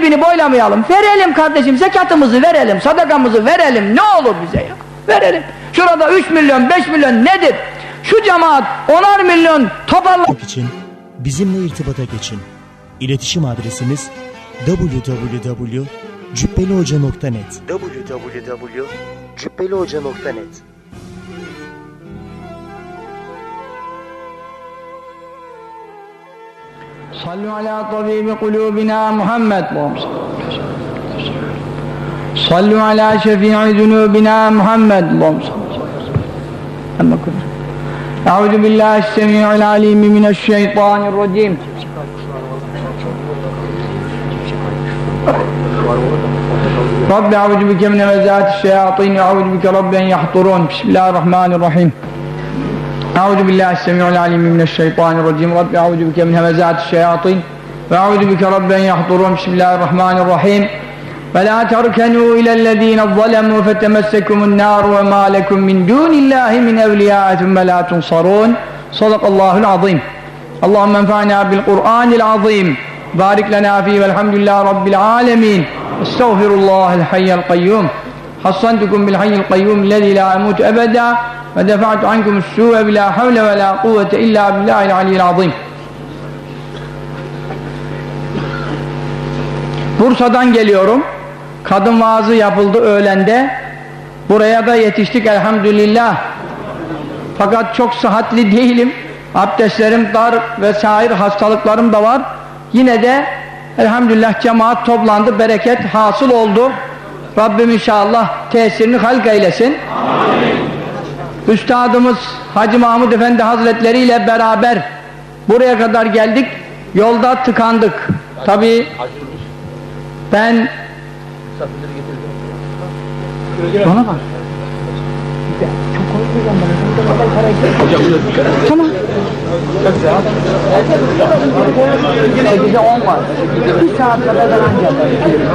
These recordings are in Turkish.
dibini boylamayalım. Verelim kardeşim, zekatımızı verelim, sadakamızı verelim. Ne olur bize ya? Verelim. Şurada 3 milyon, 5 milyon nedir? Şu cemaat 10'ar milyon toparlamak için bizimle irtibata geçin. İletişim adresimiz www.cübbelihoca.net www.cübbelihoca.net Sallu ala tabibi kulubina Muhammed. Sallu ala şefi'i zunubina Muhammed. Euzu billahi es-semi'il alim mineşşeytanirracim. Rabbi euzu bike min hemezati'ş-şeyatin ve euzu bike rabben yahdurun. Bismillahirrahmanirrahim. Euzu billahi es-semi'il alim mineşşeytanirracim. Rabbi euzu bike min hemezati'ş-şeyatin ve euzu bike rabben yahdurun. Bismillahirrahmanirrahim. Ve la terkenu ilellezine zalemu fetemessekumun nar ve ma lekum min dunillahi min evliya thumme la tunsarun. Sadakallahu'l azim. Allahumme enfa'na bil Kur'anil azim. Barik lana fihi velhamdülillahi rabbil alamin. Estağfirullahal hayyul kayyum. Hassantukum bil hayyul kayyum lezî la emut ebeda ve defa'tu ankumus su'e bila havle ve la kuvvete illa billahil aliyyil azim. Bursa'dan geliyorum. Kadın vaazı yapıldı öğlende. Buraya da yetiştik elhamdülillah. Fakat çok sıhhatli değilim. Abdestlerim dar vesaire hastalıklarım da var. Yine de elhamdülillah cemaat toplandı, bereket hasıl oldu. Rabbim inşallah tesirini halk eylesin. Amin. Üstadımız Hacı Mahmud Efendi Hazretleri ile beraber buraya kadar geldik. Yolda tıkandık. Tabii ben bana bak. Çok korkuyorum ben. Tamam. 8'e 10 var. 1 saat kadar falan geldi.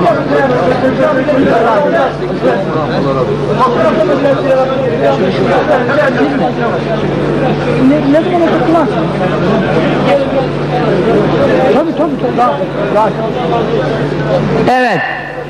Ne zaman okutularsın? Tabii çok rahat. Evet.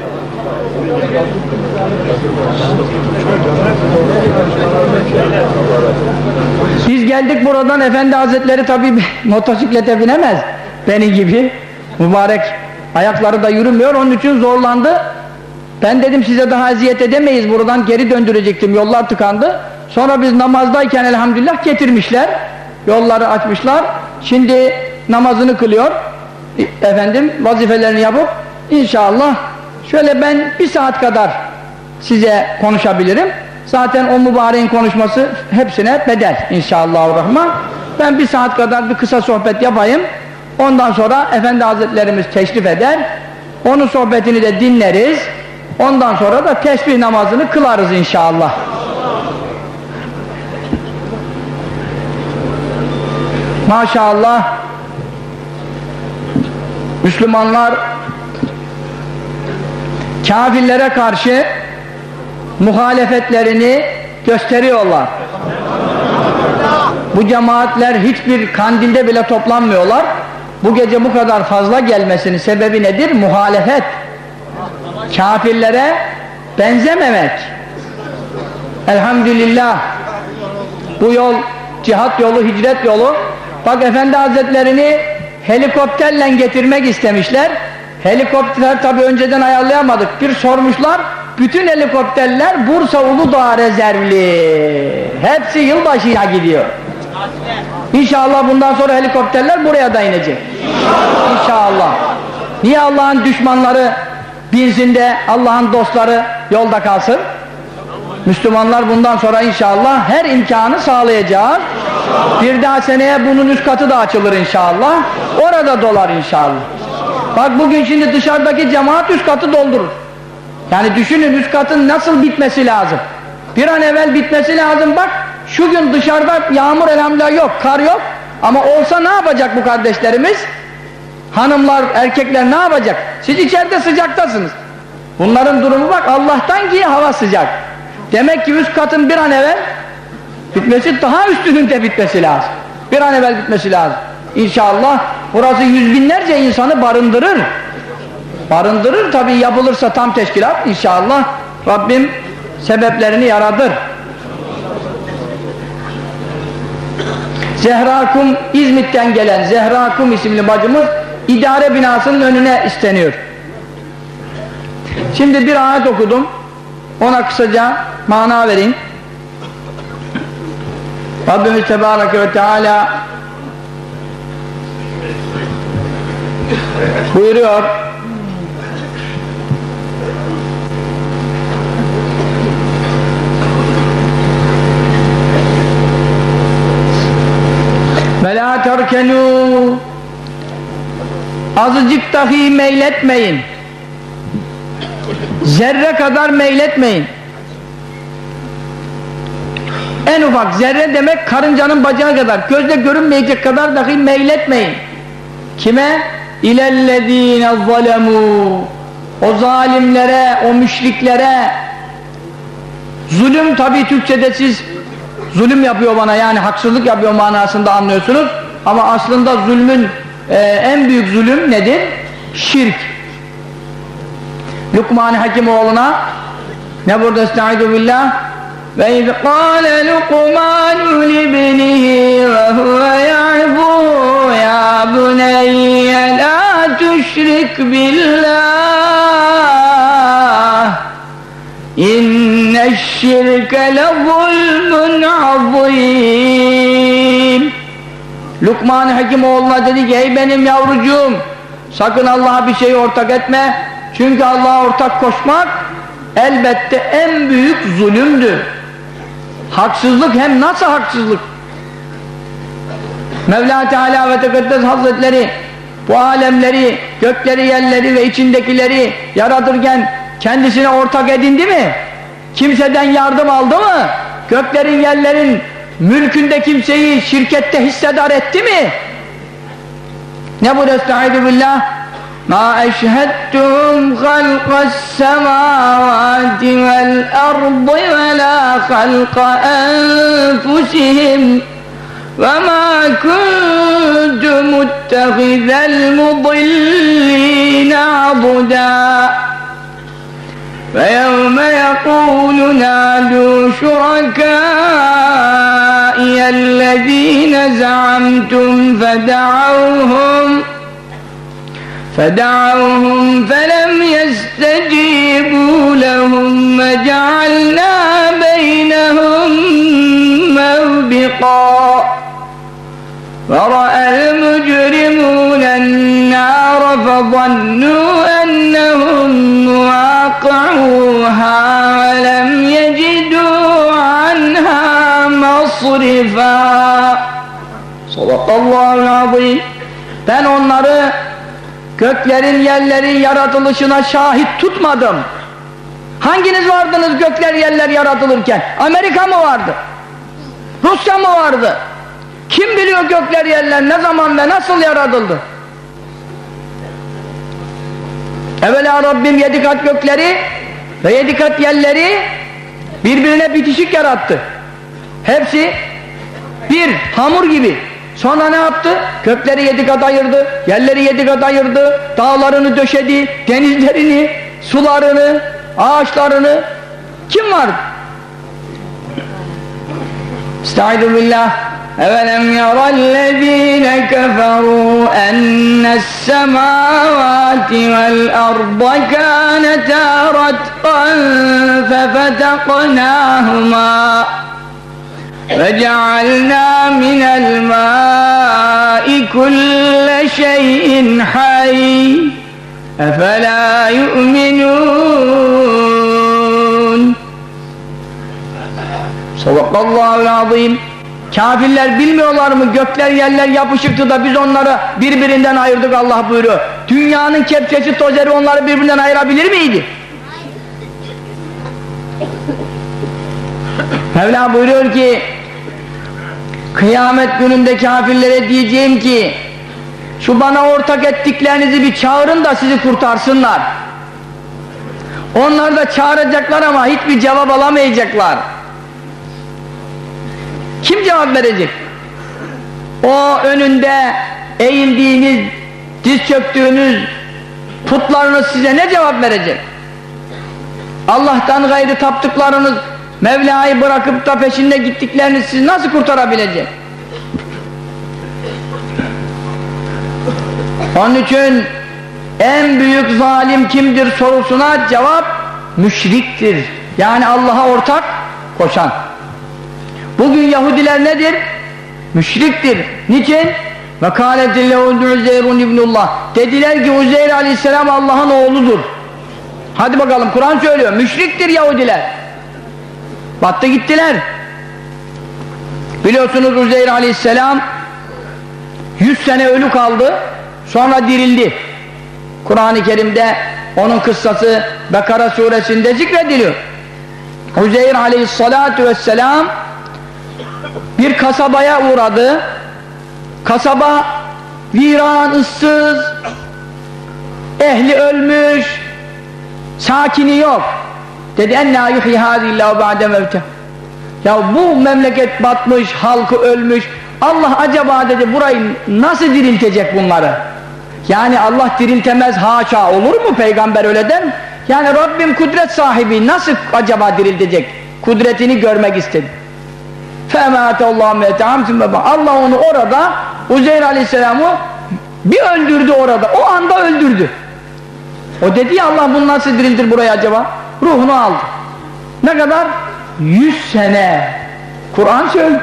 Biz geldik buradan, Efendi Hazretleri tabii motosiklete binemez beni gibi, mübarek ayakları da yürümüyor, onun için zorlandı. Ben dedim size daha eziyet edemeyiz, buradan geri döndürecektim, yollar tıkandı. Sonra biz namazdayken elhamdülillah getirmişler, yolları açmışlar. Şimdi namazını kılıyor efendim, vazifelerini yapıp inşallah şöyle ben 1 saat kadar size konuşabilirim. Zaten o mübareğin konuşması hepsine bedel inşallahurrahman. Ben 1 saat kadar bir kısa sohbet yapayım. Ondan sonra Efendi Hazretlerimiz teşrif eder. Onun sohbetini de dinleriz. Ondan sonra da tesbih namazını kılarız inşallah. Maşallah Müslümanlar kafirlere karşı muhalefetlerini gösteriyorlar. Bu cemaatler hiçbir kandilde bile toplanmıyorlar. Bu gece bu kadar fazla gelmesinin sebebi nedir? Muhalefet. Kafirlere benzememek. Elhamdülillah. Bu yol cihat yolu, hicret yolu. Bak Efendi Hazretlerini helikopterle getirmek istemişler. Helikopter tabi önceden ayarlayamadık. Bir sormuşlar, bütün helikopterler Bursa Uludağ rezervli. Hepsi yılbaşıya gidiyor. İnşallah bundan sonra helikopterler buraya da inecek. İnşallah. Niye Allah'ın düşmanları binsin de Allah'ın dostları yolda kalsın? Müslümanlar bundan sonra inşallah her imkanı sağlayacağız. Bir daha seneye bunun üst katı da açılır inşallah. Orada dolar inşallah. Bak bugün şimdi dışarıdaki cemaat üst katı doldurur. Yani düşünün üst katın nasıl bitmesi lazım. Bir an evvel bitmesi lazım. Bak şu gün dışarıda yağmur elhamdülillah yok, kar yok. Ama olsa ne yapacak bu kardeşlerimiz? Hanımlar, erkekler ne yapacak? Siz içeride sıcaktasınız. Bunların durumu bak Allah'tan ki hava sıcak. Demek ki üst katın bir an evvel bitmesi, daha üstünün de bitmesi lazım. Bir an evvel bitmesi lazım. İnşallah burası yüz binlerce insanı barındırır. barındırır tabii, yapılırsa tam teşkilat inşallah Rabbim sebeplerini yaratır. Zehrakum, İzmit'ten gelen Zehrakum isimli bacımız idare binasının önüne isteniyor. Şimdi bir ayet okudum, ona kısaca mana vereyim. Rabbimiz Tebareke ve Teala buyuruyor: ve la terkenû, azıcık dahi meyletmeyin, zerre kadar meyletmeyin. En ufak zerre demek karıncanın bacağı kadar, gözle görünmeyecek kadar dahi meyletmeyin. Kime? İlellezîne zalemû, o zalimlere, o müşriklere. Zulüm, tabi Türkçe'de siz zulüm yapıyor bana, yani haksızlık yapıyor manasında anlıyorsunuz, ama aslında zulmün en büyük zulüm nedir? Şirk. Lukman Hakimoğlu'na ne burada? Estaizu billah. Ve iz kâle Lukmanu libnihi ve huve ya'buhu ya buneyye la tüşrik billah inneşşirke lezulmun azîm. Lukman Hakimoğlu'na dedi ki, ey benim yavrucuğum, sakın Allah'a bir şey ortak etme, çünkü Allah'a ortak koşmak elbette en büyük zulümdür. Haksızlık, hem nasıl haksızlık? Mevla Teala ve Tekaddes Hazretleri bu alemleri, gökleri, yerleri ve içindekileri yaratırken kendisine ortak edindi mi? Kimseden yardım aldı mı? Göklerin, yerlerin mülkünde kimseyi şirkette hissedar etti mi? Ne bu? Estaizu billah. Ma eşhedtum halqas semavati vel ardı ve la halqa enfusihim ve ma kuntu muttehizel mudillin abuda ve yevme yekûlu nâdû şurakâiyellezîne zaamtum فدعوهم فلم يستجيبوا لهم وجعلنا بينهم موبقا ورأى المجرمون النار فظنوا أنهم واقعوها ولم يجدوا عنها مصرفا. Sadakallahu azim. Ben onları göklerin, yerlerin yaratılışına şahit tutmadım. Hanginiz vardınız gökler, yerler yaratılırken? Amerika mı vardı? Rusya mı vardı? Kim biliyor gökler, yerler ne zaman ve nasıl yaratıldı? Evvela Rabbim 7 kat gökleri ve 7 kat yerleri birbirine bitişik yarattı. Hepsi bir hamur gibi. Sonra ne yaptı? Gökleri 7 kat ayırdı, yerleri 7 kat ayırdı, dağlarını döşedi, denizlerini, sularını, ağaçlarını. Kim var? Estaizu billah. Evelem yarallezîne keferû ennessemâvâti vel arda kânetâ ratqan fefeteknâhumâ وَجَعَلْنَا مِنَ الْمَاءِ كُلَّ شَيْءٍ حَيٍّ اَفَلَا يُؤْمِنُونَ. Sadakallahu azim. Kafirler bilmiyorlar mı? Gökler, yerler yapışıktı da biz onları birbirinden ayırdık, Allah buyuruyor. Dünyanın kepçesi, tozeri onları birbirinden ayırabilir miydi? Mevla buyuruyor ki, kıyamet gününde kafirlere diyeceğim ki, şu bana ortak ettiklerinizi bir çağırın da sizi kurtarsınlar. Onlar da çağıracaklar ama hiçbir cevap alamayacaklar. Kim cevap verecek? O önünde eğildiğiniz, diz çöktüğünüz Putlarınız size ne cevap verecek? Allah'tan gayrı taptıklarınız, Mevla'yı bırakıp da peşinde gittikleriniz sizi nasıl kurtarabilecek? Onun için en büyük zalim kimdir sorusuna cevap müşriktir. Yani Allah'a ortak koşan. Bugün Yahudiler nedir? Müşriktir. Niçin? وَقَالَتِ اللَّهُ عُزَيْرٌ اِبْنُ اللّٰهِ Dediler ki Uzeyr aleyhisselam Allah'ın oğludur. Hadi bakalım, Kur'an söylüyor. Müşriktir Yahudiler. Battı gittiler. Biliyorsunuz Uzeyr aleyhisselam 100 sene ölü kaldı. Sonra dirildi. Kur'an-ı Kerim'de onun kıssası Bekara suresinde zikrediliyor. Uzeyr aleyhissalatu vesselam bir kasabaya uğradı. Kasaba viran, ıssız, ehli ölmüş, sakini yok. Dedi ennâ yuhyi hâzillâhu ba'de mevte. Ya bu memleket batmış, halkı ölmüş. Allah acaba dedi burayı nasıl diriltecek bunları? Yani Allah diriltemez, haşa, olur mu? Peygamber öyle der mi? Yani Rabbim kudret sahibi, nasıl acaba diriltecek? Kudretini görmek istedi. Allah onu orada, Uzeyr aleyhisselamı bir öldürdü orada, o anda öldürdü. O dedi ya Allah bunu nasıl diriltir buraya acaba? Ruhunu aldı. Ne kadar? 100 sene. Kur'an söylüyor.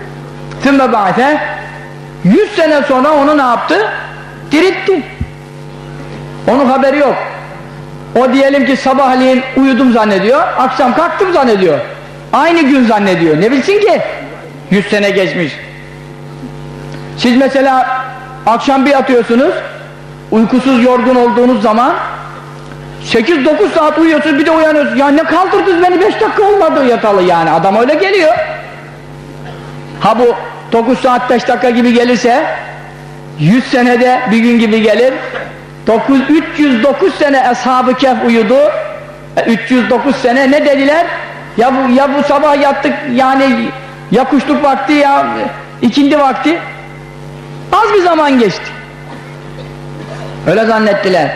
100 sene sonra onu ne yaptı? Diriltti. Onun haberi yok. O diyelim ki sabahleyin uyudum zannediyor, akşam kalktım zannediyor. Aynı gün zannediyor. Ne bilsin ki? 100 sene geçmiş. Siz mesela akşam bir yatıyorsunuz, uykusuz yorgun olduğunuz zaman 8-9 saat uyuyorsunuz, bir de uyanıyorsunuz. Ya ne kaldırdınız beni, 5 dakika olmadı yatalı yani. Adam öyle geliyor. Ha bu 9 saat 5 dakika gibi gelirse 100 senede bir gün gibi gelir. 309 sene Ashab-ı Kehf uyudu. 309 sene ne dediler? Ya bu sabah yattık yani ya kuşluk vakti ya ikindi vakti. Az bir zaman geçti. Öyle zannettiler.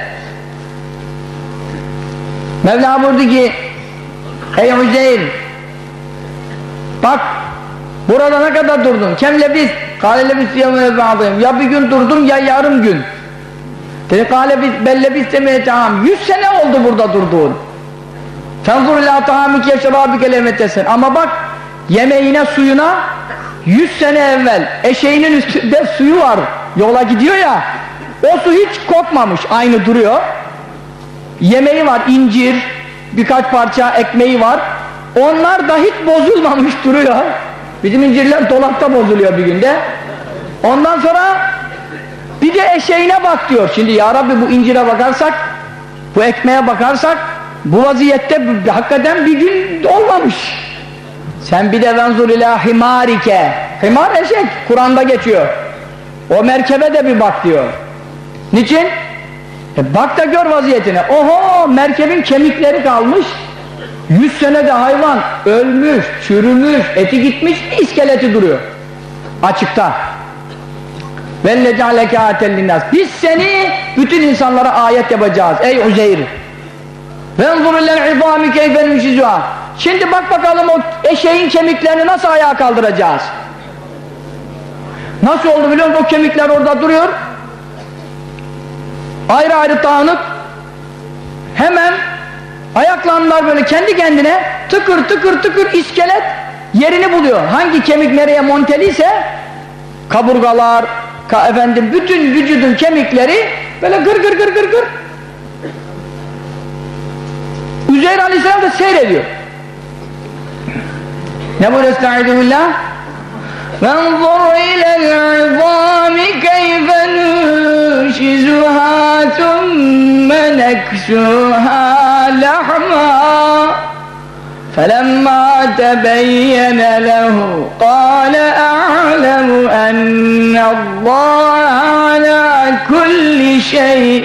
Mevla buyurdu ki ey Uzeyr, bak burada ne kadar durdun? Kemle biz ya bir gün durdum ya yarım gün. Dedi kâle biz belle biz demeye tamam. 100 sene oldu burada durduğun. Fenzur ilâ tahamike şerâbike lemetesen. Ama bak yemeğine suyuna 100 sene evvel eşeğinin üstünde suyu var. Yola gidiyor ya. O su hiç kokmamış. Aynı duruyor. Yemeği var, incir, birkaç parça ekmeği var. Onlar da hiç bozulmamış duruyor. Bizim incirler dolapta bozuluyor bir günde. Ondan sonra bir de eşeğine bak diyor. Şimdi ya Rabbi bu incire bakarsak, bu ekmeğe bakarsak bu vaziyette hakikaten bir gün olmamış. Sen bir de venzur ilâ himârike. Himar eşek, Kur'an'da geçiyor. O merkebe de bir bak diyor. Niçin? Bak da gör vaziyetine. Oho, merkebin kemikleri kalmış. 100 senede hayvan ölmüş, çürümüş, eti gitmiş, iskeleti duruyor. Açıkta. وَلَّجَعْلَكَ آتَ لِلنَّاسِ Biz seni bütün insanlara ayet yapacağız. Ey Uzeyr! وَاَنْظُرُ لَلْعِظَامِ كَيْفَ نُشِزُهَا Şimdi bak bakalım o eşeğin kemiklerini nasıl ayağa kaldıracağız? Nasıl oldu biliyor musun? O kemikler orada duruyor. Ayrı ayrı dağınık. Hemen ayaklanlar böyle kendi kendine tıkır tıkır tıkır iskelet yerini buluyor. Hangi kemik nereye monteliyse kaburgalar, bütün vücudun kemikleri böyle gır gır gır gır gır. Uzeyr Aleyhisselam da seyrediyor. Ne buyuruyor? Estaizu billah. وَانْظُرْ إِلَى الْعِظَامِ كَيْفَ نُنْشِزُهَا ثُمَّ نَكْسُوهَا لَحْمًا فَلَمَّا تَبَيَّنَ لَهُ قَالَ أَعْلَمُ أَنَّ اللّٰهَ عَلَى كُلِّ شَيْءٍ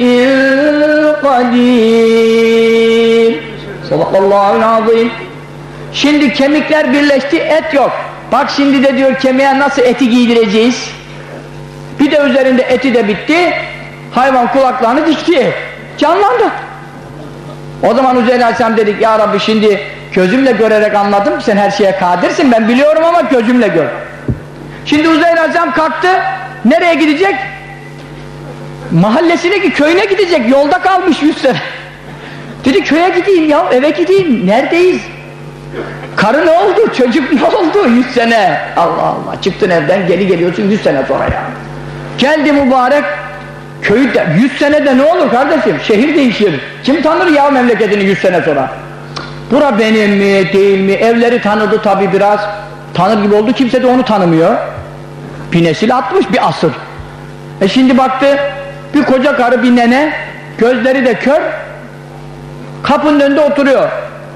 قَدِيرٌ Sadakallahu azim. Şimdi kemikler birleşti, et yok. Bak şimdi de diyor kemiğe nasıl eti giydireceğiz? Bir de üzerinde eti de bitti. Hayvan kulaklarını dikti. canlandı. O zaman Uzeyr Aleyhisselam dedik, ya Rabbi şimdi gözümle görerek anladım ki sen her şeye kadirsin, ben biliyorum ama gözümle gör. Şimdi Uzeyr Aleyhisselam kalktı, nereye gidecek? Mahallesine, köyüne gidecek, yolda kalmış 100 sene. Dedi köye gideyim ya, eve gideyim, neredeyiz? Karı ne oldu, çocuk ne oldu 100 sene? Allah Allah, çıktın evden geri geliyorsun 100 sene sonra ya. Geldi mübarek, köyde 100 senede ne olur kardeşim? Şehir değişir. Kim tanır ya memleketini 100 sene sonra? Bura benim mi, değil mi? Evleri tanıdı tabi biraz. Tanır gibi oldu, kimse de onu tanımıyor. Bir nesil atmış, bir asır. Şimdi baktı, bir koca karı, bir nene, gözleri de kör, kapının önünde oturuyor.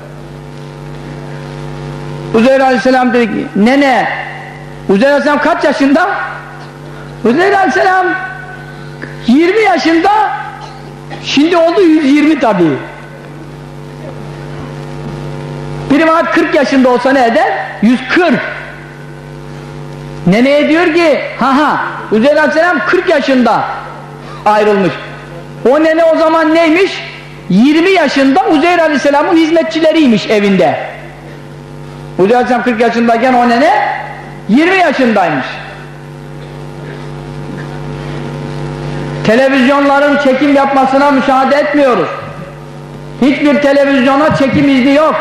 Uzeyr Aleyhisselam dedi ki, nene, Uzeyr Aleyhisselam kaç yaşında? Uzeyr Aleyhisselam 20 yaşında, şimdi oldu 120 tabi. Biri var 40 yaşında olsa ne eder? 140. Neneye diyor ki, Uzeyr Aleyhisselam 40 yaşında ayrılmış. O nene o zaman neymiş? 20 yaşında Uzeyr Aleyhisselam'ın hizmetçileriymiş evinde. Uzeyr Aleyhisselam 40 yaşındayken o nene 20 yaşındaymış. Televizyonların çekim yapmasına müsaade etmiyoruz. Hiçbir televizyona çekim izni yok.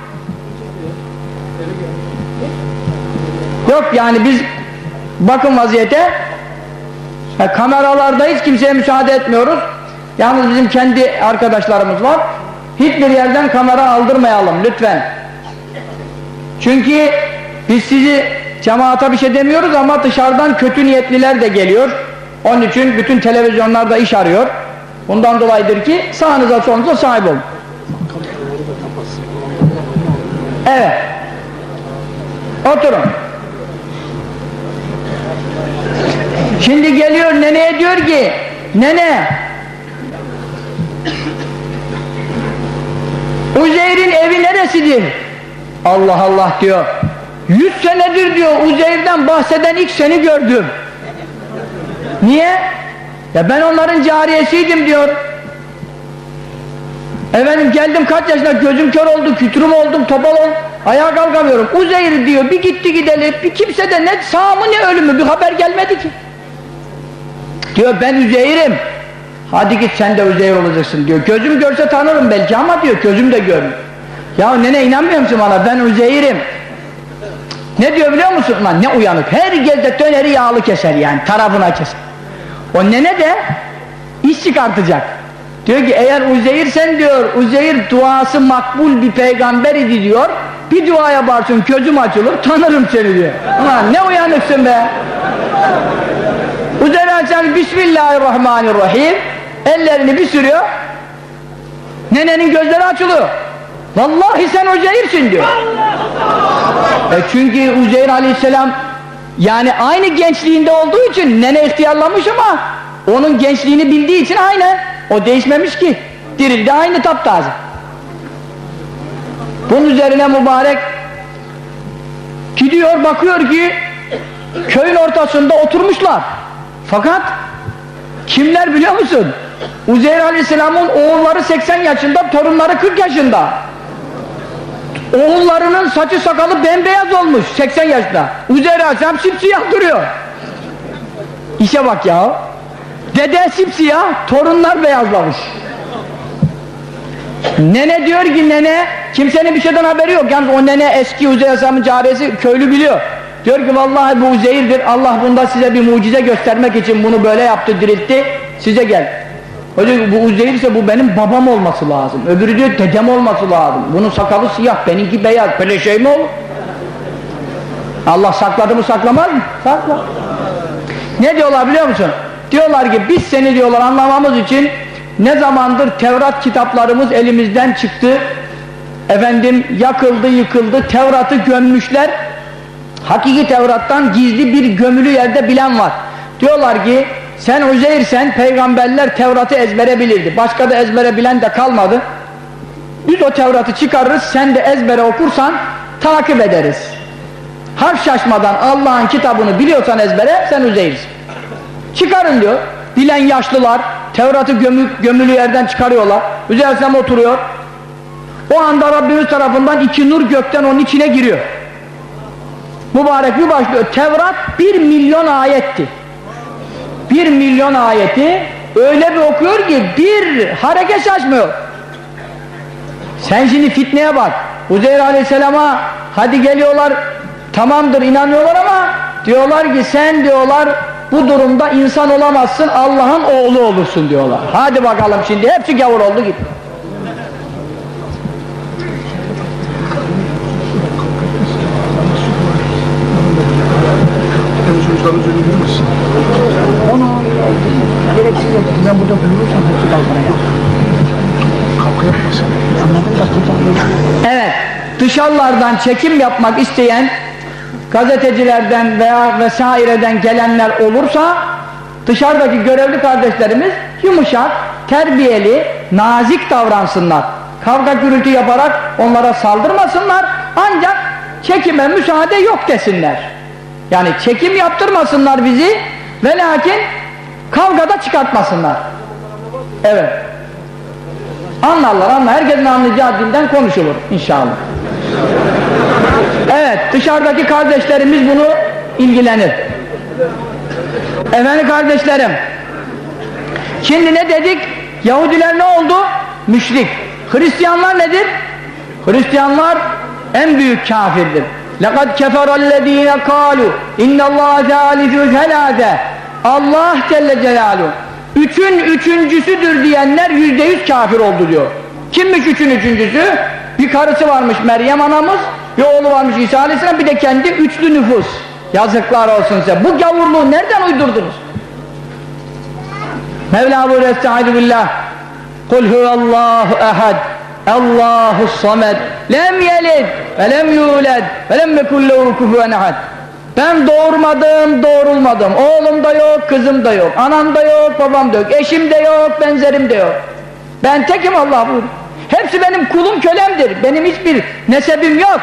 Yok yani biz bakın vaziyete, kameralarda hiç kimseye müsaade etmiyoruz. Yalnız bizim kendi arkadaşlarımız var. Hiçbir yerden kamera aldırmayalım lütfen. Çünkü biz sizi cemaata bir şey demiyoruz ama dışarıdan kötü niyetliler de geliyor. Onun için bütün televizyonlarda iş arıyor. Bundan dolayıdır ki sağınıza solunuza sahip olun. Evet. Oturun. Şimdi geliyor neneye diyor ki, nene, Uzeyr'in evi neresidir? Allah Allah diyor. 100 senedir diyor Uzeyr'den bahseden ilk seni gördüm. Niye? Ya ben onların cariyesiydim diyor. Efendim geldim kaç yaşında, gözüm kör oldu, kütürüm oldum, topal oldum, ayağa kalkamıyorum. Uzeyr diyor, bir gitti gidelim, bir kimse de ne sağ mı ne ölümü bir haber gelmedi ki. Diyor ben Uzeyr'im. Hadi git sen de Uzeyr olacaksın diyor. Gözüm görse tanırım belki ama diyor gözüm de görmüyor. Ya nene inanmıyor musun bana, ben Uzeyr'im. Ne diyor biliyor musun? Lan ne uyanık, her gece döneri yağlı keser yani, tarafına keser. O nene de iş çıkartacak. Diyor ki eğer Uzeyr'sen diyor, Uzeyr duası makbul bir peygamber idi diyor, bir dua yaparsın gözüm açılır tanırım seni diyor. Ulan ne uyanıksın be. Uzeyr Aleyhisselam Bismillahirrahmanirrahim ellerini bir sürüyor, nenenin gözleri açılıyor. Vallahi sen Uzeyr'sin diyor. Çünkü Uzeyr Aleyhisselam yani aynı gençliğinde olduğu için nene ihtiyarlamış ama onun gençliğini bildiği için aynı. O değişmemiş ki. Dirildi aynı taptaze. Bunun üzerine mübarek gidiyor bakıyor ki köyün ortasında oturmuşlar. Fakat kimler biliyor musun? Uzeyr Aleyhisselam'ın oğulları 80 yaşında, torunları 40 yaşında. Oğullarının saçı sakalı bembeyaz olmuş 80 yaşında. Uzeyr Aleyhisselam simsiyah duruyor. İşe bak ya. Dede simsiyah, torunlar beyazlamış. Nene diyor ki nene, kimsenin bir şeyden haberi yok. Yalnız o nene eski Uzeyr Aleyhisselam'ın cariyesi, köylü biliyor. Diyor ki vallahi bu Uzeyr'dir, Allah bunda size bir mucize göstermek için bunu böyle yaptı, diriltti, size gel. O diyor bu Uzeyr ise bu benim babam olması lazım. Öbürü diyor dedem olması lazım. Bunun sakalı siyah, benimki beyaz. Böyle şey mi olur? Allah sakladı mı saklamaz mı? Sakla. Ne diyorlar biliyor musun? Diyorlar ki biz seni diyorlar anlamamız için ne zamandır Tevrat kitaplarımız elimizden çıktı. Efendim yakıldı yıkıldı, Tevrat'ı gömmüşler. Hakiki Tevrat'tan gizli bir gömülü yerde bilen var. Diyorlar ki sen Uzeyr'sen peygamberler Tevrat'ı ezbere bilirdi. Başka da ezbere bilen de kalmadı. Biz o Tevrat'ı çıkarırız, sen de ezbere okursan takip ederiz. Harf şaşmadan Allah'ın kitabını biliyorsan ezbere sen Uzeyr'sin. Çıkarın diyor. Bilen yaşlılar, Tevrat'ı gömülü yerden çıkarıyorlar. Hüzeyr Aleyhisselam oturuyor. O anda Rabbimiz tarafından 2 nur gökten onun içine giriyor. Mübarek bir başlıyor. Tevrat 1 milyon ayetti. 1 milyon ayeti öyle bir okuyor ki bir hareket şaşmıyor. Sen şimdi fitneye bak. Hüzeyr Aleyhisselam'a hadi geliyorlar, tamamdır inanıyorlar ama diyorlar ki sen diyorlar bu durumda insan olamazsın, Allah'ın oğlu olursun diyorlar. Hadi bakalım şimdi hepsi gavur oldu gitti. Onu gereksiz ettim. Ben burada bulursam hepsi balkona ya. Kavga yapmasın. Evet, dışarılardan çekim yapmak isteyen gazetecilerden veya vesaireden gelenler olursa dışarıdaki görevli kardeşlerimiz yumuşak, terbiyeli, nazik davransınlar. Kavga gürültü yaparak onlara saldırmasınlar, ancak çekime müsaade yok desinler. Yani çekim yaptırmasınlar bizi ve lakin kavgada çıkartmasınlar. Evet. Anlarlar. Herkesin anlayacağı dilden konuşulur inşallah. Evet, dışarıdaki kardeşlerimiz bunu ilgilenir. Efendim kardeşlerim, şimdi ne dedik? Yahudiler ne oldu? Müşrik. Hristiyanlar nedir? Hristiyanlar en büyük kafirdir. لَقَدْ كَفَرَ الَّذ۪ينَ قَالُوا اِنَّ اللّٰهَ ثَالِثُ ثَلَاثَ Allah Celle Celaluhu üçün üçüncüsüdür diyenler %100 kafir oldu diyor. Kimmiş üçün üçüncüsü? Bir karısı varmış Meryem anamız, bir oğlu varmış İsa Aleyhisselam, bir de kendi üçlü nüfus. Yazıklar olsun size. Bu gavurluğu nereden uydurdunuz? Mevla buyuruyor Estaizu billah. Kul huvallahu ehad Allahus samed lem yelid ve lem yulad ve lem yekun lehu kufuven ehad. Ben doğurmadım, doğrulmadım. Oğlum da yok, kızım da yok. Anam da yok, babam da yok. Eşim de yok, benzerim de yok. Ben tekim Allah buyuruyor. Hepsi benim kulum, kölemdir. Benim hiçbir nesebim yok.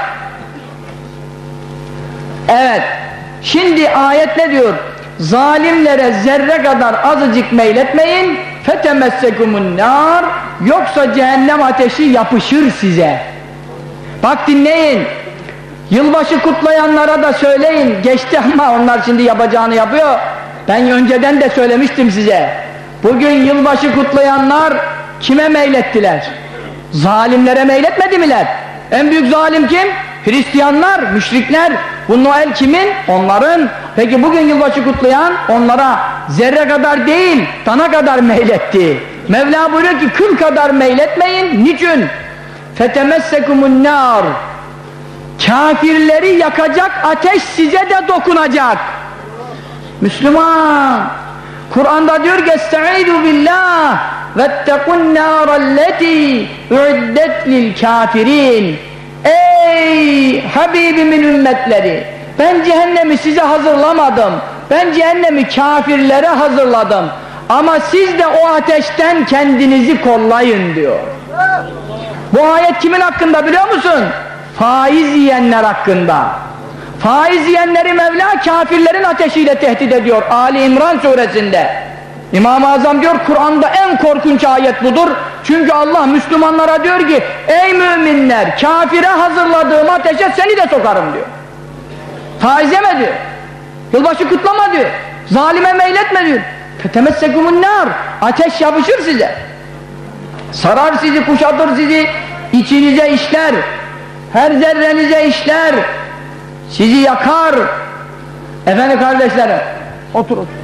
Evet. Şimdi ayet ne diyor? Zalimlere zerre kadar azıcık meyletmeyin. Fetemessekumun nar. Yoksa cehennem ateşi yapışır size. Bak dinleyin. Yılbaşı kutlayanlara da söyleyin. Geçti ama onlar şimdi yapacağını yapıyor. Ben önceden de söylemiştim size. Bugün yılbaşı kutlayanlar kime meylettiler? Zalimlere meyletmedi miler? En büyük zalim kim? Hristiyanlar, müşrikler. Bu Noel kimin? Onların. Peki bugün yılbaşı kutlayan onlara zerre kadar değil, dana kadar meyletti. Mevla buyuruyor ki kıl kadar meyletmeyin. Niçin? Fetemessekumun nar. Kafirleri yakacak ateş size de dokunacak. Müslüman, Kur'an'da diyor ki Estaizu billah vettekun nârelleti uiddet lil kafirin. Ey Habibimin ümmetleri, ben cehennemi size hazırlamadım, ben cehennemi kafirlere hazırladım ama siz de o ateşten kendinizi kollayın diyor. Bu ayet kimin hakkında biliyor musun? Faiz yiyenler hakkında. Faiz yiyenleri Mevla kafirlerin ateşiyle tehdit ediyor Ali İmran suresinde. İmam-ı Azam diyor Kur'an'da en korkunç ayet budur. Çünkü Allah Müslümanlara diyor ki ey müminler, kafire hazırladığım ateşe seni de sokarım diyor. Faiz yeme diyor. Yılbaşı kutlama diyor. Zalime meyletme diyor. Fetemessekumun nar. Ateş yapışır size. Sarar sizi, kuşatır sizi, içinize işler. Her zerrenize işler. Sizi yakar. Efendim kardeşlerim, otur otur.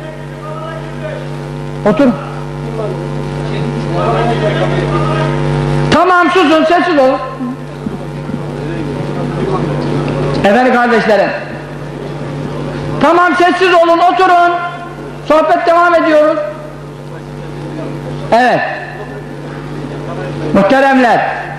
Otur. Tamam susun, sessiz olun. Efendim kardeşlerim, tamam sessiz olun, oturun. Sohbet devam ediyoruz. Evet. Muhteremler,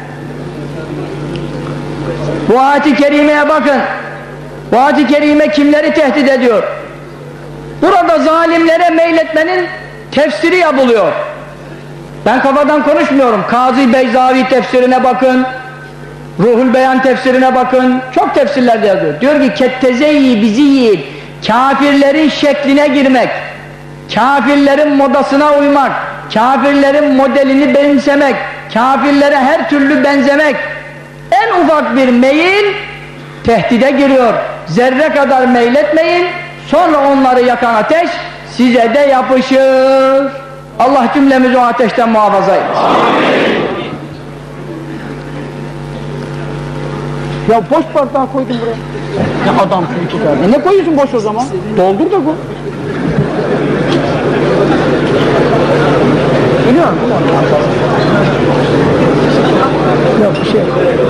bu ayet-i kerimeye bakın. Bu ayet-i kerime kimleri tehdit ediyor? Burada zalimlere meyletmenin tefsiri yapılıyor. Ben kafadan konuşmuyorum. Kazı Beyzavi tefsirine bakın, Ruhul Beyan tefsirine bakın. Çok tefsirlerde yazıyor. Diyor ki kettezeyi bizi yiyip kafirlerin şekline girmek, kafirlerin modasına uymak, kafirlerin modelini benimsemek, kafirlere her türlü benzemek, en ufak bir meyil tehdide giriyor. Zerre kadar meyletmeyin, sonra onları yakan ateş size de yapışır. Allah cümlemizi o ateşten muhafaza etsin. Ya boş bardağı koydum buraya. Ne adamsın iki tane. Ne koyuyorsun boş o zaman? Doldur da koy. Biliyor musun? Yok bir şey.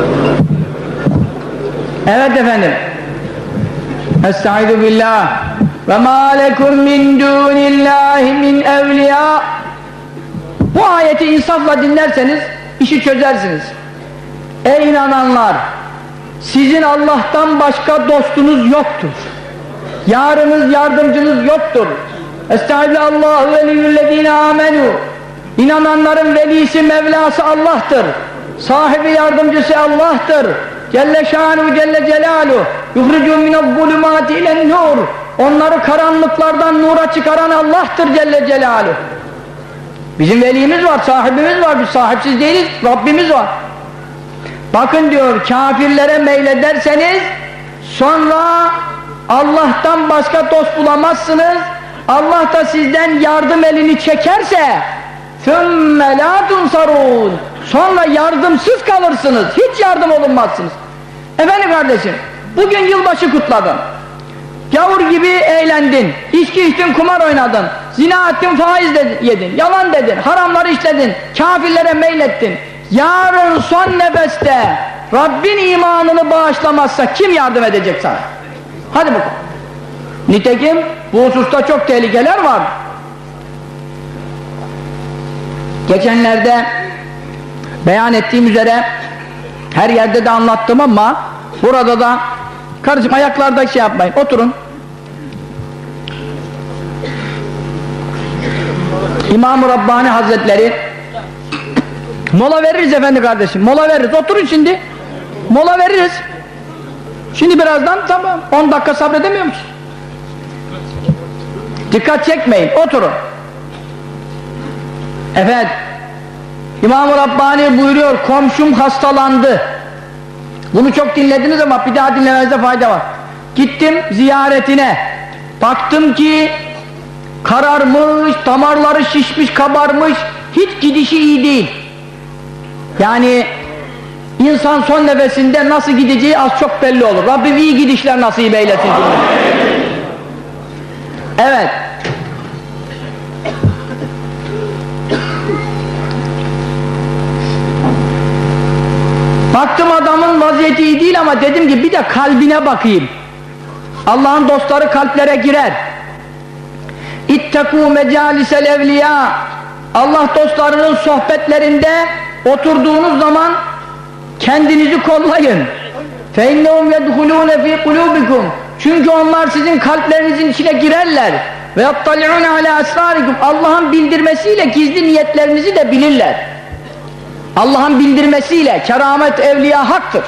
Evet efendim. Estaizu billah. Ve mâ lekum min dûnillâhi min evliyâ. Bu ayeti insafla dinlerseniz işi çözersiniz. Ey inananlar! Sizin Allah'tan başka dostunuz yoktur. Yarınız, yardımcınız yoktur. Estağfirullah ve veliyyullezine amenu. İnananların velisi, Mevlası Allah'tır. Sahibi, yardımcısı Allah'tır. Celle şânuhu celle celâluhu. Yuhricû minezzulumâti ilen nur. Onları karanlıklardan nura çıkaran Allah'tır Celle Celaluhu. Bizim velimiz var, sahibimiz var. Biz sahipsiz değiliz, Rabbimiz var. Bakın diyor, kafirlere meylederseniz sonra Allah'tan başka dost bulamazsınız. Allah da sizden yardım elini çekerse ثُمَّ لَا تُنْصَرُونَ sonra yardımsız kalırsınız. Hiç yardım olunmazsınız. Efendim kardeşim, bugün yılbaşı kutladın. Gavur gibi eğlendin, içki içtin, kumar oynadın, zina ettin, faiz yedin, yalan dedin, haramları işledin, kafirlere meylettin. Yarın son nefeste Rabbin imanını bağışlamazsa kim yardım edecek sana? Hadi bakalım. Nitekim bu hususta çok tehlikeler var. Geçenlerde beyan ettiğim üzere her yerde de anlattım ama burada da kardeşim ayaklarda şey yapmayın, oturun. İmam-ı Rabbani Hazretleri mola veririz efendi kardeşim, mola veririz, oturun şimdi, mola veririz. Şimdi birazdan tamam, 10 dakika sabredemiyor musun? Dikkat çekmeyin, oturun. Evet, İmam-ı Rabbani buyuruyor, komşum hastalandı. Bunu çok dinlediniz ama bir daha dinlemenize fayda var. Gittim ziyaretine, baktım ki kararmış, damarları şişmiş, kabarmış, hiç gidişi iyi değil. Yani insan son nefesinde nasıl gideceği az çok belli olur. Rabbim iyi gidişler nasip eylesin. Evet. Baktım adamın vaziyeti iyi değil ama dedim ki bir de kalbine bakayım. Allah'ın dostları kalplere girer. İttekû mecâlisel evliyâ. Allah dostlarının sohbetlerinde oturduğunuz zaman kendinizi kollayın. فَاِنَّهُمْ يَدْخُلُونَ ف۪ي قُلُوبِكُمْ çünkü onlar sizin kalplerinizin içine girerler. وَيَطَّلِعُونَ عَلَى أَسْرَارِكُمْ Allah'ın bildirmesiyle gizli niyetlerinizi de bilirler. Allah'ın bildirmesiyle keramet evliya haktır.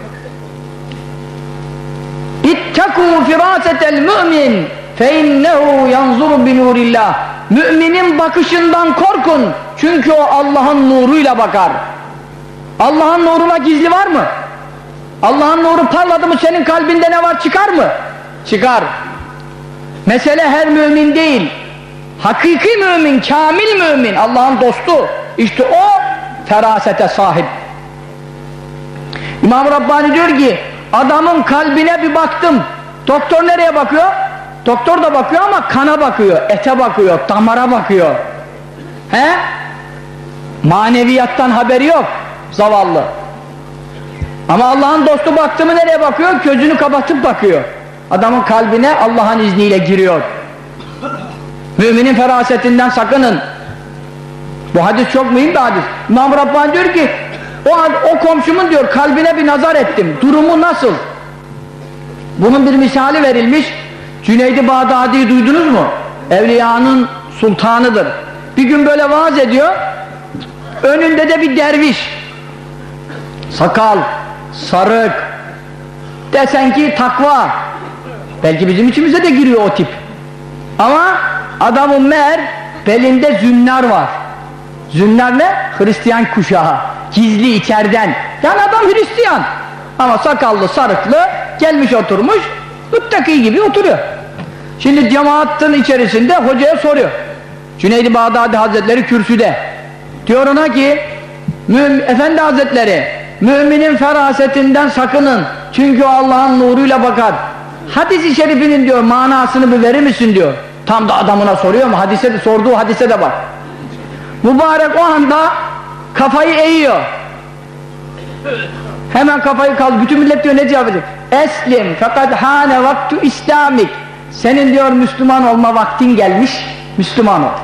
İttekû firâsetel mü'min feinnehu yanzuru binûrillah. Müminin bakışından korkun. Çünkü o Allah'ın nuruyla bakar. Allah'ın nuruna gizli var mı? Allah'ın nuru parladı mı senin kalbinde ne var çıkar mı? Çıkar. Mesele her mümin değil. Hakiki mümin, kamil mümin, Allah'ın dostu. İşte o ferasete sahip. İmam Rabbani diyor ki adamın kalbine bir baktım. Doktor nereye bakıyor? Doktor da bakıyor ama kana bakıyor, ete bakıyor, damara bakıyor. He? Maneviyattan haberi yok zavallı. Ama Allah'ın dostu baktı mı nereye bakıyor? Gözünü kapatıp bakıyor. Adamın kalbine Allah'ın izniyle giriyor. Müminin ferasetinden sakının. Bu hadis çok mühim bir hadis. İmam Rabbani diyor ki o komşumun diyor kalbine bir nazar ettim. Durumu nasıl? Bunun bir misali verilmiş. Cüneyd-i Bağdadi'yi duydunuz mu? Evliyanın sultanıdır. Bir gün böyle vaaz ediyor. Önünde de bir derviş. Sakal, sarık. Desen ki takva. Belki bizim içimize de giriyor o tip. Ama adamın meğer belinde zünnar var. Zünnar ne? Hristiyan kuşağı. Gizli içeriden. Yani adam Hristiyan. Ama sakallı, sarıklı, gelmiş oturmuş, müttaki gibi oturuyor. Şimdi cemaatin içerisinde hocaya soruyor. Cüneyd-i Bağdadi Hazretleri kürsüde. Diyor ona ki, Efendi Hazretleri, müminin ferasetinden sakının. Çünkü o Allah'ın nuruyla bakar. Hadis-i şerifinin diyor, manasını bir verir misin diyor. Tam da adamına soruyor mu? Sorduğu hadise de bak. Mübarek o anda kafayı eğiyor. Hemen kafayı kaldı. Bütün millet diyor ne cevap edecek? Eslim fakat hane vaktu İslamik. Senin diyor Müslüman olma vaktin gelmiş. Müslüman ol.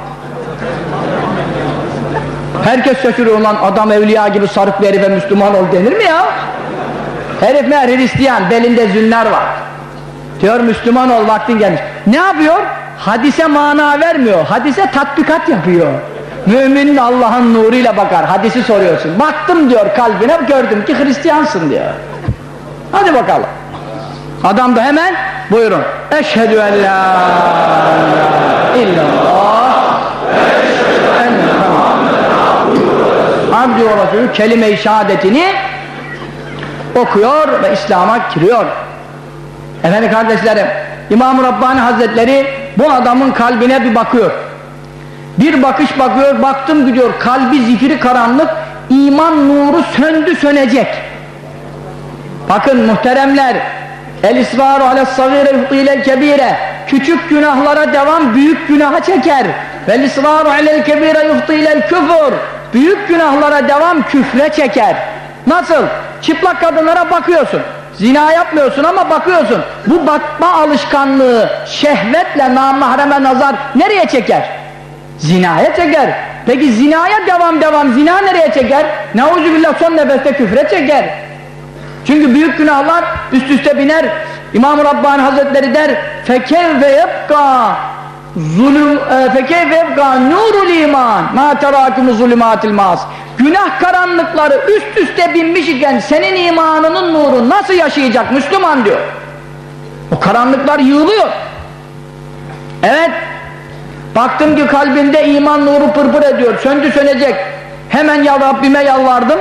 Herkes şaşırıyor lan, adam evliya gibi sarık bir herife Müslüman ol denir mi ya? Herif meğer Hristiyan, belinde zünnar var. Diyor Müslüman ol, vaktin gelmiş. Ne yapıyor? Hadise mana vermiyor. Hadise tatbikat yapıyor. Mümin Allah'ın nuruyla bakar. Hadisi soruyorsun. Baktım diyor kalbine, gördüm ki Hristiyansın diyor. Hadi bakalım. Adam da hemen buyurun. Eşhedü en la ilahe illallah eşhedü enne Muhammeden abdühü ve resulü kelime-i şehadetini okuyor ve İslam'a giriyor. Efendim kardeşlerim, İmam-ı Rabbani Hazretleri bu adamın kalbine bir bakıyor. Bir bakış bakıyor, baktım gidiyor, kalbi zifiri karanlık, iman nuru söndü sönecek. Bakın muhteremler, el-isvaru ales-sagire yuhtilel kebire, küçük günahlara devam büyük günaha çeker. Vel-isvaru alel-kebire yuhtilel küfür, büyük günahlara devam küfre çeker. Nasıl? Çıplak kadınlara bakıyorsun, zina yapmıyorsun ama bakıyorsun. Bu bakma alışkanlığı şehvetle namahreme nazar nereye çeker? Zinaya çeker. Peki zinaya devam, zina nereye çeker? Neuzubillah son nefeste küfre çeker. Çünkü büyük günahlar üst üste biner. İmam-ı Rabbani Hazretleri der fekevve yebka zulüm fekevve yebka nurul iman ma terakumu zulümatil mas. Günah karanlıkları üst üste binmiş iken senin imanının nuru nasıl yaşayacak Müslüman diyor. O karanlıklar yığılıyor. Evet. Baktım ki kalbinde iman nuru pırpır ediyor, söndü sönecek. Hemen ya Rabbime yalvardım.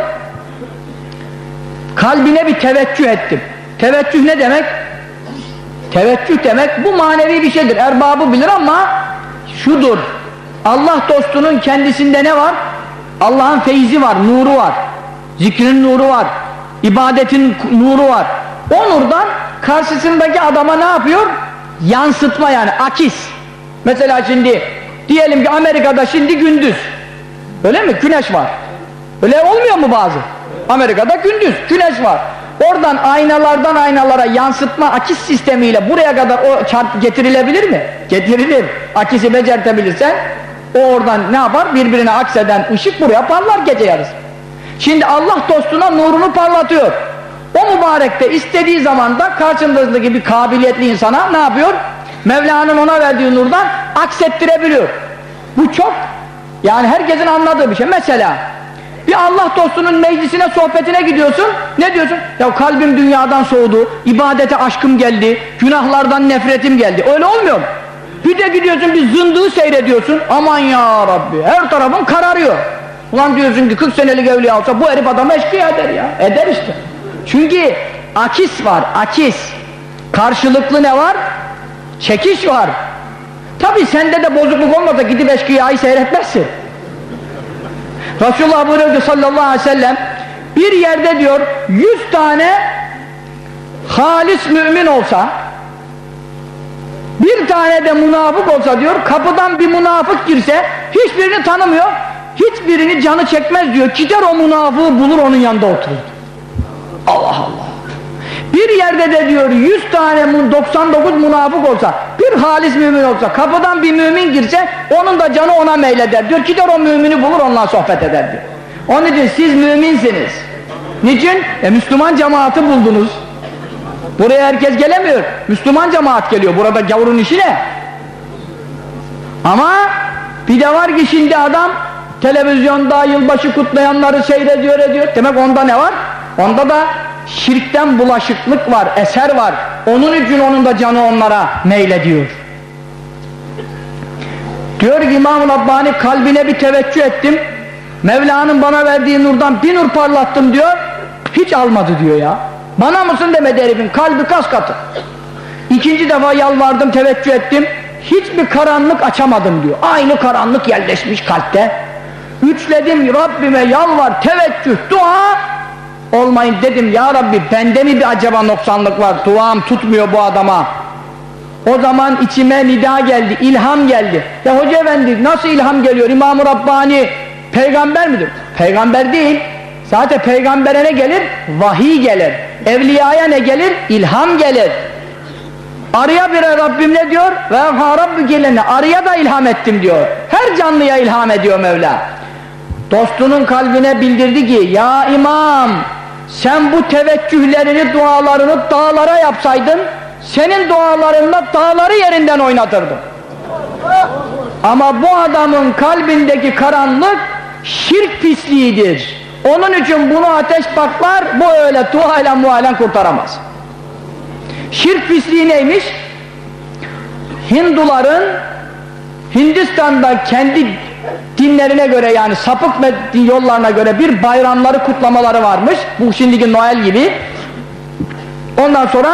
Kalbine bir teveccüh ettim. Teveccüh ne demek? Teveccüh demek bu manevi bir şeydir. Erbabı bilir ama şudur. Allah dostunun kendisinde ne var? Allah'ın feyzi var, nuru var. Zikrin nuru var. İbadetin nuru var. O nurdan karşısındaki adama ne yapıyor? Yansıtma yani, akis. Mesela şimdi diyelim ki Amerika'da şimdi gündüz. Öyle mi? Güneş var. Öyle olmuyor mu bazı? Amerika'da gündüz, güneş var. Oradan aynalardan aynalara yansıtma akis sistemiyle buraya kadar o çarp getirilebilir mi? Getirilir. Akisi becertebilirsen o oradan ne yapar? Birbirine akseden ışık buraya parlar gece yarısı. Şimdi Allah dostuna nurunu parlatıyor. O mübarek de istediği zaman da karşındaki bir kabiliyetli insana ne yapıyor? Mevla'nın ona verdiği nurdan aksettirebiliyor. Bu çok, yani herkesin anladığı bir şey. Mesela bir Allah dostunun meclisine, sohbetine gidiyorsun, ne diyorsun? Ya kalbim dünyadan soğudu, ibadete aşkım geldi, günahlardan nefretim geldi. Öyle olmuyor mu? Bir de gidiyorsun bir zındığı seyrediyorsun, aman ya Rabbi, her tarafın kararıyor. Ulan diyorsun ki 40 senelik evliya olsa bu herif adamı eşkıya eder ya. Eder işte. Çünkü akis var, akis. Karşılıklı ne var? Çekiş var. Tabi sende de bozukluk olmasa gidip eşkıyayı seyretmezsin. Resulullah buyuruyor sallallahu aleyhi ve sellem bir yerde diyor 100 tane halis mümin olsa, bir tane de münafık olsa diyor, kapıdan bir münafık girse hiçbirini tanımıyor, hiçbirini canı çekmez diyor, gider o münafığı bulur onun yanında oturur. Allah Allah. Bir yerde de diyor 100 tane 99 münafık olsa, bir halis mümin olsa, kapıdan bir mümin girse onun da canı ona meyleder diyor, gider o mümini bulur onunla sohbet eder diyor. Onun için siz müminsiniz. Niçin? Müslüman cemaati buldunuz. Buraya herkes gelemiyor. Müslüman cemaat geliyor. Burada gavurun işi ne? Ama bir de var ki şimdi adam televizyonda yılbaşı kutlayanları seyrediyor ediyor. Demek onda ne var? Onda da şirkten bulaşıklık var, eser var. Onun için onun da canı onlara meylediyor. Diyor ki İmam-ı Rabbani kalbine bir teveccüh ettim. Mevla'nın bana verdiği nurdan bir nur parlattım diyor, hiç almadı diyor ya. Bana mısın demedi herifin, kalbi kas katı. İkinci defa yalvardım, teveccüh ettim, hiçbir karanlık açamadım diyor. Aynı karanlık yerleşmiş kalpte. Üçledim, Rabbime yalvar, teveccüh, dua olmayın dedim. Ya Rabbi, bende mi bir acaba noksanlık var, duam tutmuyor bu adama. O zaman içime nida geldi, ilham geldi. Ya Hoca Efendi, nasıl ilham geliyor? İmam-ı Rabbani peygamber midir? Peygamber değil. Zaten peygambere ne gelir? Vahiy gelir. Evliyaya ne gelir? İlham gelir. Arıya bire Rabbim ne diyor? Ve Rabbi gelene, arıya da ilham ettim diyor. Her canlıya ilham ediyor Mevla. Dostunun kalbine bildirdi ki, ya İmam, sen bu teveccühlerini, dualarını dağlara yapsaydın, senin dualarınla dağları yerinden oynatırdım. Ama bu adamın kalbindeki karanlık şirk pisliğidir. Onun için bunu ateş baklar, bu öyle duayla muayla kurtaramaz. Şirk pisliği neymiş? Hinduların Hindistan'da kendi dinlerine göre, yani sapık yollarına göre bir bayramları, kutlamaları varmış. Bu şimdiki Noel gibi. Ondan sonra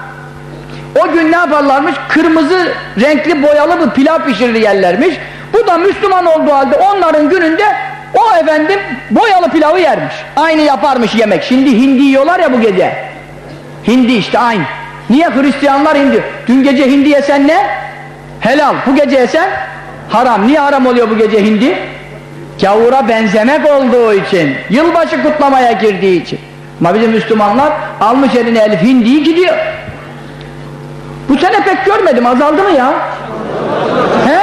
o gün ne yaparlarmış? Kırmızı renkli boyalı bir pilav pişirir yerlermiş. Bu da Müslüman olduğu halde onların gününde o efendim boyalı pilavı yermiş. Aynı yaparmış yemek. Şimdi hindi yiyorlar ya bu gece. Hindi işte aynı. Niye? Hristiyanlar hindi. Dün gece hindi yesen ne? Helal. Bu gece yesen haram. Niye haram oluyor bu gece hindi? Gavura benzemek olduğu için. Yılbaşı kutlamaya girdiği için. Ama bizim Müslümanlar almış eline elif hindiyi gidiyor. Bu sene pek görmedim. Azaldı mı ya? He?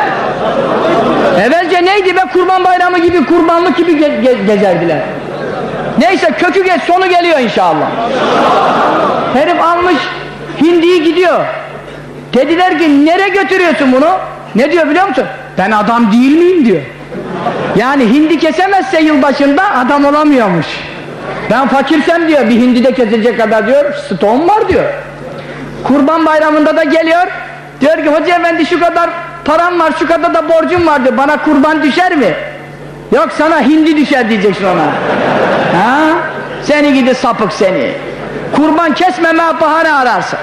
Evvelce neydi be? Kurban bayramı gibi, kurbanlık gibi gezerdiler. Neyse kökü geç, sonu geliyor inşallah. Herif almış hindiyi gidiyor. Dediler ki nereye götürüyorsun bunu? Ne diyor biliyor musun? Ben adam değil miyim diyor. Yani hindi kesemezse yılbaşında adam olamıyormuş. Ben fakirsem diyor, bir hindi de kesecek kadar diyor, stoğum var diyor. Kurban bayramında da geliyor, diyor ki Hoca Efendi şu kadar param var, şu kadar da borcum var diyor, bana kurban düşer mi? Yok sana hindi düşer diyeceksin ona. Ha? Seni gidi sapık seni. Kurban kesmeme bahane ararsın.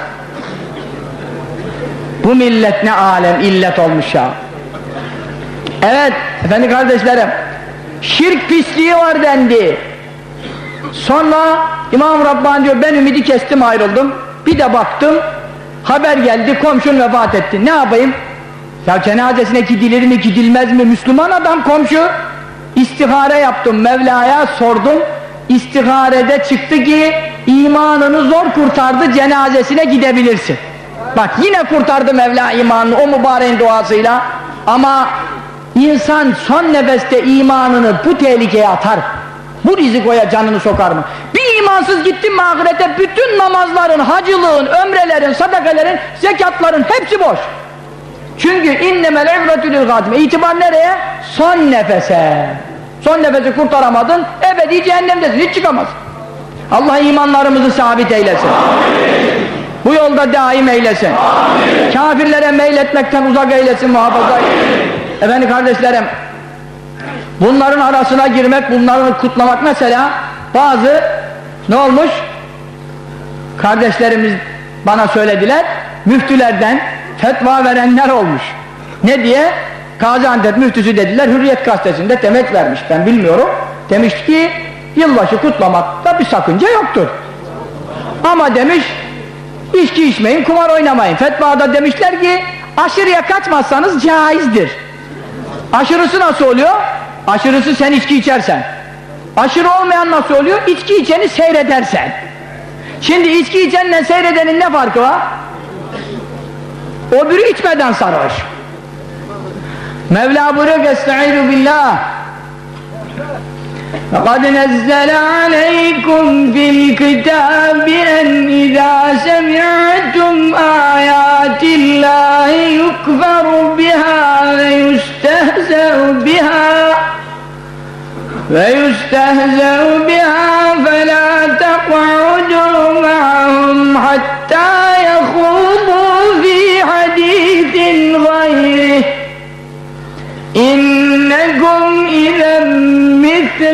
Bu millet ne alem illet olmuş ya. Evet efendim kardeşlerim, şirk pisliği var dendi. Sonra İmam Rabbani diyor, ben ümidi kestim, ayrıldım. Bir de baktım, haber geldi, komşun vefat etti. Ne yapayım? Ya cenazesine gidilir mi gidilmez mi? Müslüman adam komşu. İstihare yaptım, Mevla'ya sordum. İstiharede çıktı ki imanını zor kurtardı, cenazesine gidebilirsin. Bak yine kurtardı Mevla imanını o mübareğin duasıyla. Ama insan son nefeste imanını bu tehlikeye atar. Bu rizikoya canını sokar mı? Bir imansız gittin mi ahirete, bütün namazların, hacılığın, ömrelerin, sadakalerin, zekatların hepsi boş. Çünkü innemel evretü lil gâtime. İtibar nereye? Son nefese. Son nefesi kurtaramadın, ebedi cehennemdesin, hiç çıkamaz. Allah imanlarımızı sabit eylesin. Amin. Bu yolda daim eylesin. Amin. Kafirlere meyletmekten uzak eylesin, muhafaza eylesin. Efendim kardeşlerim, bunların arasına girmek, bunları kutlamak mesela, bazı ne olmuş? Kardeşlerimiz bana söylediler, müftülerden fetva verenler olmuş. Ne diye? Gaziantep müftüsü dediler, Hürriyet gazetesinde demeç vermiş, ben bilmiyorum. Demiş ki, yılbaşı kutlamakta bir sakınca yoktur. Ama demiş, içki içmeyin, kumar oynamayın. Fetvada demişler ki, aşırıya kaçmazsanız caizdir. Aşırısı nasıl oluyor? Aşırısı sen içki içersen. Aşırı olmayan nasıl oluyor? İçki içeni seyredersen. Şimdi içki içenle seyredenin ne farkı var? O biri içmeden sarhoş. Mevla buyuruyor ki estaizu billah فَقَدْ نَزَّلَ عَلَيْكُمْ فِي الْكِتَابِ أَنْ إِذَا سَمِعْتُمْ آيَاتِ اللَّهِ يُكْفَرُ بِهَا وَيُسْتَهْزَأُ بِهَا فَلَا تَقْعُدُوا مَعَهُمْ حَتَّى يَخُوضُوا فِي حَدِيثٍ غَيْرِهِ إِنَّكُمْ إِذًا مِثْلُهُمْ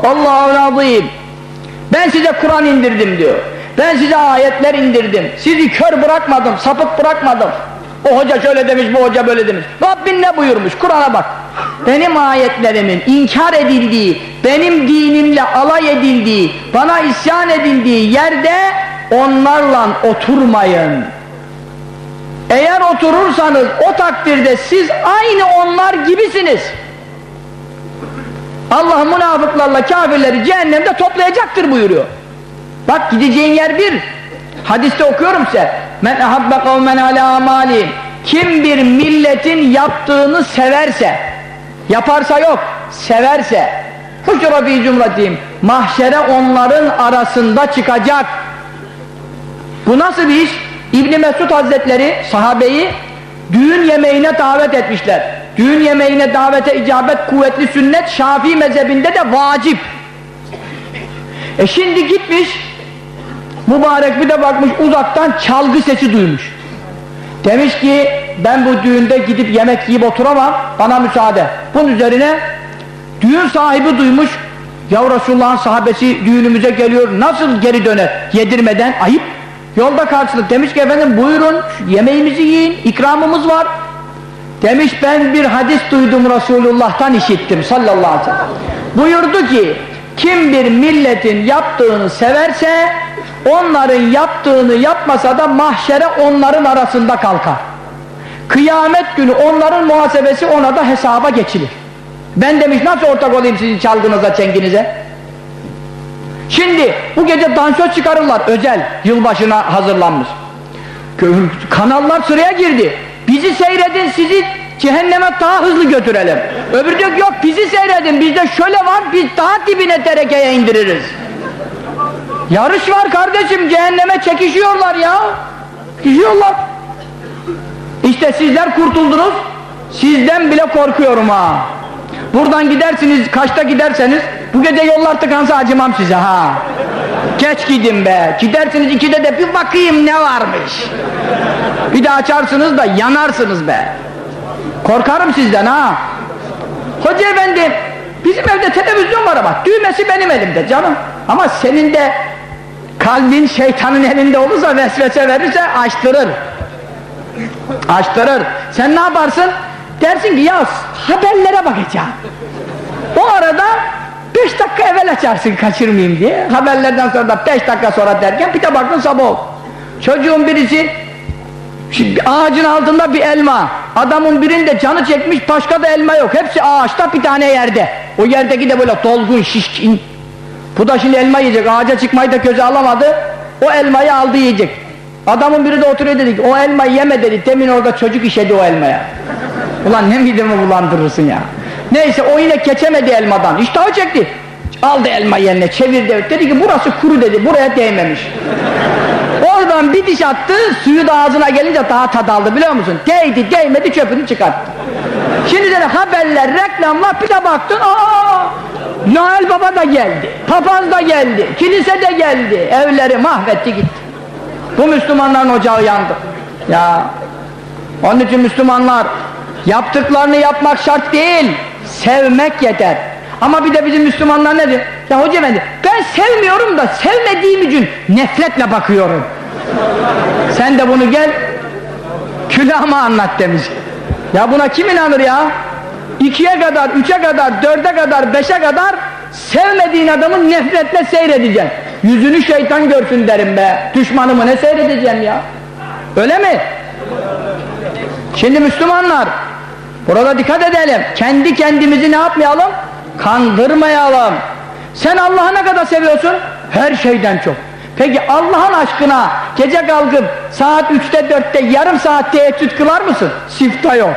Allah'un azim. Ben size Kur'an indirdim diyor. Ben size ayetler indirdim. Sizi kör bırakmadım, sapık bırakmadım. O hoca şöyle demiş, bu hoca böyle demiş. Rabbin ne buyurmuş? Kur'an'a bak. Benim ayetlerimin inkar edildiği, benim dinimle alay edildiği, bana isyan edildiği yerde onlarla oturmayın. Eğer oturursanız o takdirde siz aynı onlar gibisiniz. Allah münafıklarla kafirleri cehennemde toplayacaktır buyuruyor. Bak gideceğin yer bir. Hadiste okuyorum size. Men ahabbe kavmen ala amali. Kim bir milletin yaptığını severse, yaparsa yok, severse, huşra fi cumratihim, mahşere onların arasında çıkacak. Bu nasıl bir iş? İbn Mesud Hazretleri sahabeyi düğün yemeğine davet etmişler. Düğün yemeğine davete icabet kuvvetli sünnet, Şafii mezhebinde de vacip. Şimdi gitmiş, mübarek bir de bakmış uzaktan çalgı sesi duymuş. Demiş ki ben bu düğünde gidip yemek yiyip oturamam, bana müsaade. Bunun üzerine düğün sahibi duymuş, ya Resulullah'ın sahabesi düğünümüze geliyor, nasıl geri döner yedirmeden? Ayıp. Yolda karşılık demiş ki efendim buyurun yemeğimizi yiyin, ikramımız var. Demiş ben bir hadis duydum, Resulullah'tan işittim sallallahu aleyhi ve sellem. Buyurdu ki kim bir milletin yaptığını severse onların yaptığını yapmasa da mahşere onların arasında kalkar. Kıyamet günü onların muhasebesi ona da hesaba geçilir. Ben demiş nasıl ortak olayım sizin çalgınıza, çenginize? Şimdi bu gece dansöz çıkarırlar özel, yılbaşına hazırlanmış. Kanallar sıraya girdi. Bizi seyredin, sizi cehenneme daha hızlı götürelim. Öbürü diyor yok bizi seyredin, bizde şöyle var, biz daha dibine terekeye indiririz. Yarış var kardeşim, cehenneme çekişiyorlar ya. Çekişiyorlar. İşte sizler kurtuldunuz, sizden bile korkuyorum ha. Buradan gidersiniz, kaçta giderseniz, bu gece yollar tıkansa acımam size ha. Geç gidin be, gidersiniz 2'de de bir bakayım ne varmış. Bir de açarsınız da yanarsınız be. Korkarım sizden ha. Hoca efendi, bizim evde televizyon var ama düğmesi benim elimde canım. Ama senin de kalbin şeytanın elinde olursa, vesvese verirse açtırır. Açtırır. Sen ne yaparsın? Dersin ki ya haberlere bakacağım. O arada 5 dakika evvel açarsın kaçırmayayım diye. Haberlerden sonra da 5 dakika sonra derken bir de baktın sabah oldu. Çocuğun birisi ağacın altında bir elma. Adamın birinde canı çekmiş, başka da elma yok. Hepsi ağaçta, bir tane yerde. O yerdeki de böyle dolgun, şişkin. Bu da şimdi elma yiyecek. Ağaca çıkmayı da göze alamadı. O elmayı aldı yiyecek. Adamın biri de oturuyor dedi ki o elmayı yeme dedi. Demin orada çocuk işedi o elmaya. Ulan ne midemi bulandırırsın ya. Neyse o yine geçemedi elmadan. İştahı çekti. Aldı elmayı yerine çevirdi. Dedi ki burası kuru dedi. Buraya değmemiş. Oradan bir diş attı. Suyu da ağzına gelince daha tad aldı biliyor musun? Değdi değmedi çöpünü çıkarttı. Şimdi de haberler, reklamlar bir de baktın. Noel Baba da geldi. Papaz da geldi. Kilise de geldi. Evleri mahvetti gitti. Bu Müslümanların ocağı yandı. Ya onun için Müslümanlar yaptıklarını yapmak şart değil, sevmek yeter. Ama bir de bizim Müslümanlar nedir? Ya hoca efendi, ben sevmiyorum da sevmediğim için nefretle bakıyorum. Sen de bunu gel külahıma anlat demiş. Ya buna kim inanır ya? 2'ye kadar, 3'e kadar, 4'e kadar, 5'e kadar sevmediğin adamı nefretle seyredeceksin. Yüzünü şeytan görsün derim be. Düşmanımı ne seyredeceğim ya? Öyle mi? Şimdi Müslümanlar, burada dikkat edelim. Kendi kendimizi ne yapmayalım? Kandırmayalım. Sen Allah'ı ne kadar seviyorsun? Her şeyden çok. Peki Allah'ın aşkına gece kalkıp saat 3'te 4'te yarım saat teheccüd kılar mısın? Sifta yok.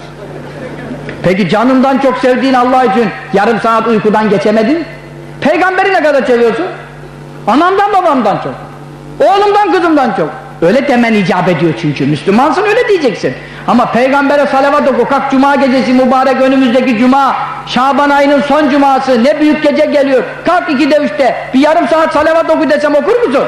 Peki canından çok sevdiğin Allah için yarım saat uykudan geçemedin? Peygamberi ne kadar seviyorsun? Anamdan babamdan çok. Oğlumdan kızımdan çok. Öyle demen icap ediyor çünkü. Müslümansın öyle diyeceksin. Ama peygambere salavat oku. Kalk cuma gecesi mübarek önümüzdeki cuma. Şaban ayının son cuması. Ne büyük gece geliyor. Kalk 2'de 3'te. Bir yarım saat salavat oku desem okur musun?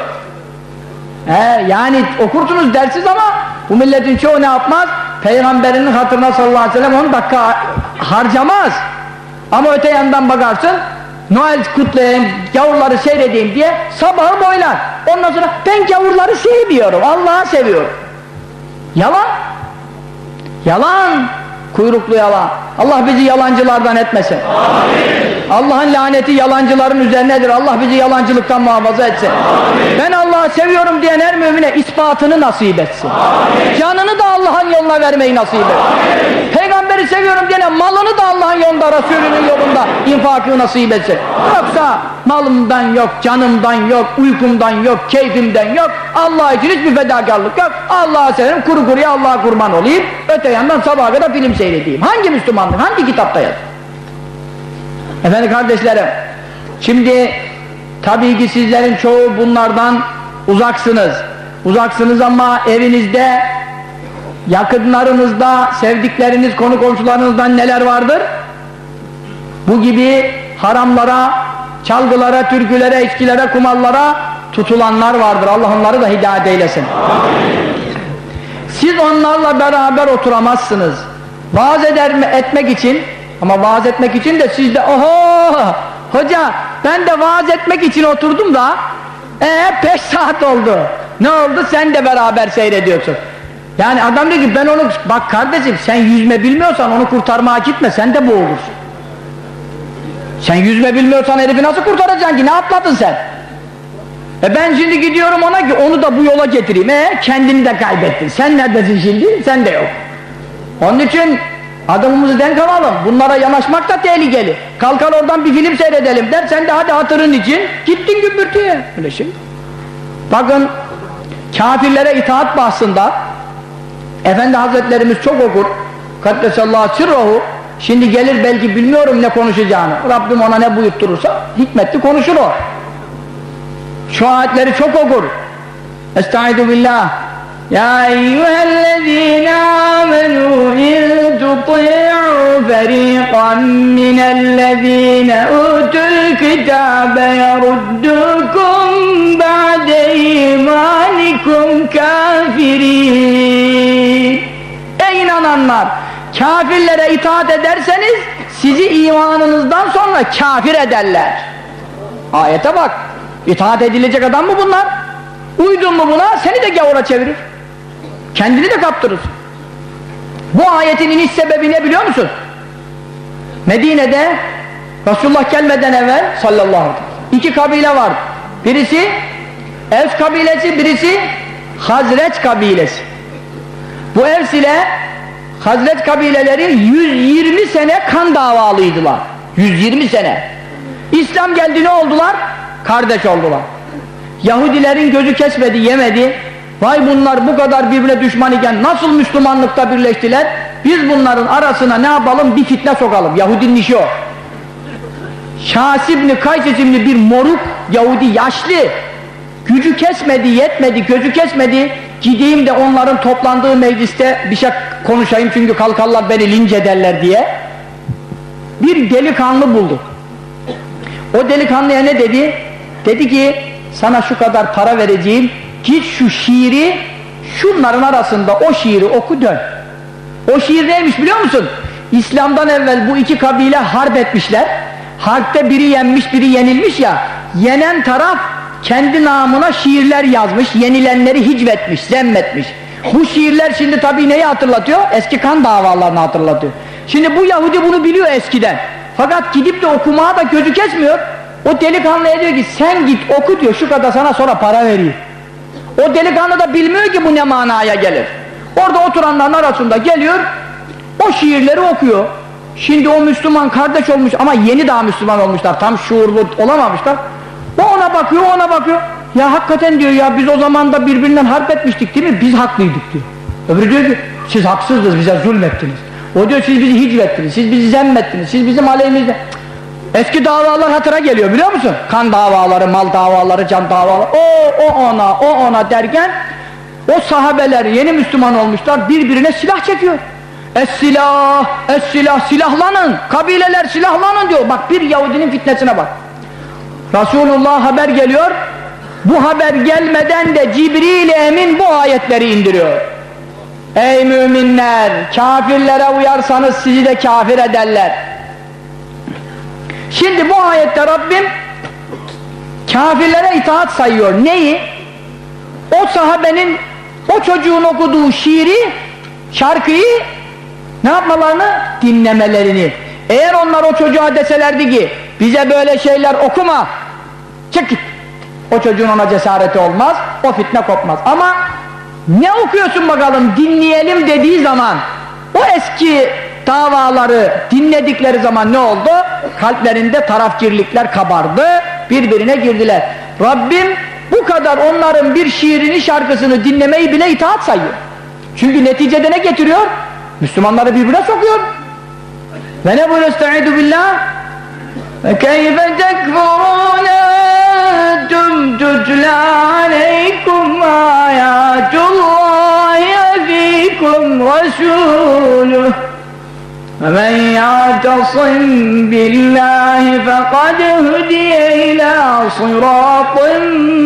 Yani okursunuz dersiz ama bu milletin çoğu ne yapmaz? Peygamberinin hatırına sallallahu aleyhi ve sellem 10 dakika harcamaz. Ama öte yandan bakarsın Noel kutlayayım, gavurları seyredeyim diye sabahı boylar. Ondan sonra ben gavurları sevmiyorum, Allah'ı seviyorum. Yalan. Yalan. Kuyruklu yalan. Allah bizi yalancılardan etmesin. Allah'ın laneti yalancıların üzerinedir. Allah bizi yalancılıktan muhafaza etsin. Amin. Ben Allah'ı seviyorum diyen her mümine ispatını nasip etsin. Amin. Canını da Allah'ın yoluna vermeyi nasip etsin. Amin. Peygamberi seviyorum diyene malını da Allah'ın yolunda, Resulünün yolunda infakı nasip etsin. Yoksa malımdan yok, canımdan yok, uykumdan yok, keyfimden yok, Allah için hiçbir fedakarlık yok. Allah'ı severim, kuru kuruya Allah'a kurban olayım, öte yandan sabaha kadar film seyredeyim. Hangi Müslümanlık, hangi kitapta yazıyor? Efendim kardeşlerim, şimdi tabii ki sizlerin çoğu bunlardan uzaksınız. Uzaksınız ama evinizde, yakınlarınızda, sevdikleriniz, konu komşularınızdan neler vardır? Bu gibi haramlara, çalgılara, türkülere, içkilere, kumarlara tutulanlar vardır. Allah onları da hidayet eylesin. Siz onlarla beraber oturamazsınız. Vaaz etmek için, ama vaaz etmek için de siz de oho hoca ben de vaaz etmek için oturdum da 5 saat oldu. Ne oldu? Sen de beraber seyrediyorsun. Yani adam diyor ki ben onu, bak kardeşim sen yüzme bilmiyorsan onu kurtarmaya gitme, sen de boğulursun. Sen yüzme bilmiyorsan herifi nasıl kurtaracaksın ki? Ne atladın sen? Ben şimdi gidiyorum ona ki onu da bu yola getireyim. Kendini de kaybettin. Sen neredesin şimdi? Sen de yok. Onun için adamımızı denk alalım. Bunlara yanaşmak da tehlikeli. Kalkar oradan bir film seyredelim der. Sen de hadi hatırın için gittin gümbürtüye. Öyle şey. Bakın kafirlere itaat bahsında Efendi Hazretlerimiz çok okur. Kaddesallahu sirruhu. Şimdi gelir belki bilmiyorum ne konuşacağını. Rabbim ona ne buyurtturursa hikmetli konuşur o. Şu ayetleri çok okur. Estaizu billah. Ya eyyühellezîne âmenû in tuti'û ferîqan minellezîne utul kitâbe yeruddukum ba'de imânikum kâfirîn. Ey inananlar! Kafirlere itaat ederseniz sizi imanınızdan sonra kafir ederler. Ayete bak! İtaat edilecek adam mı bunlar? Uydun mu buna seni de gavura çevirir. Kendini de kaptırır. Bu ayetin iniş sebebi ne biliyor musun? Medine'de Resulullah gelmeden evvel sallallahu aleyhi ve sellem 2 kabile vardı. Birisi Evs kabilesi, birisi Hazreç kabilesi. Bu Evs ile Hazreç kabileleri 120 sene kan davalıydılar. 120 sene. İslam geldi ne oldular? Kardeş oldular. Yahudilerin gözü kesmedi, yemedi. Vay bunlar bu kadar birbirine düşman iken nasıl Müslümanlıkta birleştiler? Biz bunların arasına ne yapalım? Bir fitne sokalım. Yahudinin işi o. Şahs İbni Kays isimli bir moruk Yahudi, yaşlı. Gücü kesmedi, yetmedi, gözü kesmedi. Gideyim de onların toplandığı mecliste bir şey konuşayım çünkü kalkarlar beni linç ederler diye. Bir delikanlı buldu. O delikanlıya ne dedi? Dedi ki sana şu kadar para vereceğim, git şu şiiri şunların arasında o şiiri oku dön. O şiir neymiş biliyor musun? İslam'dan evvel bu 2 kabile harp etmişler. Harpte biri yenmiş biri yenilmiş ya, yenen taraf kendi namına şiirler yazmış, yenilenleri hicvetmiş, zemmetmiş. Bu şiirler şimdi tabii neyi hatırlatıyor? Eski kan davalarını hatırlatıyor. Şimdi bu Yahudi bunu biliyor eskiden. Fakat gidip de okumaya da gözü kesmiyor. O delikanlıya diyor ki sen git oku diyor, şu kadar sana sonra para vereyim. O delikanlı da bilmiyor ki bu ne manaya gelir. Orada oturanların arasında geliyor, o şiirleri okuyor. Şimdi o Müslüman kardeş olmuş ama yeni daha Müslüman olmuşlar, tam şuurlu olamamışlar. O ona bakıyor, ona bakıyor. Ya hakikaten diyor ya biz o zaman da birbirinden harp etmiştik değil mi? Biz haklıydık diyor. Öbürü diyor ki siz haksızdınız, bize zulmettiniz. O diyor siz bizi hicvettiniz, siz bizi zemmettiniz, siz bizim aleyhimizde. Eski davalar hatıra geliyor biliyor musun? Kan davaları, mal davaları, can davaları. O ona derken o sahabeler yeni Müslüman olmuşlar, birbirine silah çekiyor. Es-silah, es-silah, silahlanın, kabileler silahlanın diyor. Bak bir Yahudinin fitnesine bak. Resulullah haber geliyor, bu haber gelmeden de Cibril-i Emin bu ayetleri indiriyor. Ey müminler, kafirlere uyarsanız sizi de kafir ederler. Şimdi bu ayette Rabbim kafirlere itaat sayıyor. Neyi? O sahabenin, o çocuğun okuduğu şiiri, şarkıyı ne yapmalarını? Dinlemelerini. Eğer onlar o çocuğa deselerdi ki bize böyle şeyler okuma, çık git, o çocuğun ona cesareti olmaz, o fitne kopmaz. Ama ne okuyorsun bakalım, dinleyelim dediği zaman o eski davaları dinledikleri zaman ne oldu? Kalplerinde tarafkirlikler kabardı, birbirine girdiler. Rabbim bu kadar onların bir şiirini, şarkısını dinlemeyi bile itaat sayıyor. Çünkü neticede ne getiriyor? Müslümanları birbirine sokuyor. Ve ne buyuruyor? Estaizu billah. Ve keyfe tekfurûne entum tutla aleykum âyâtullâhi efîkum rasûluh. Ve men ya'tasim billahi fekad hüdiye ilâ sirâtin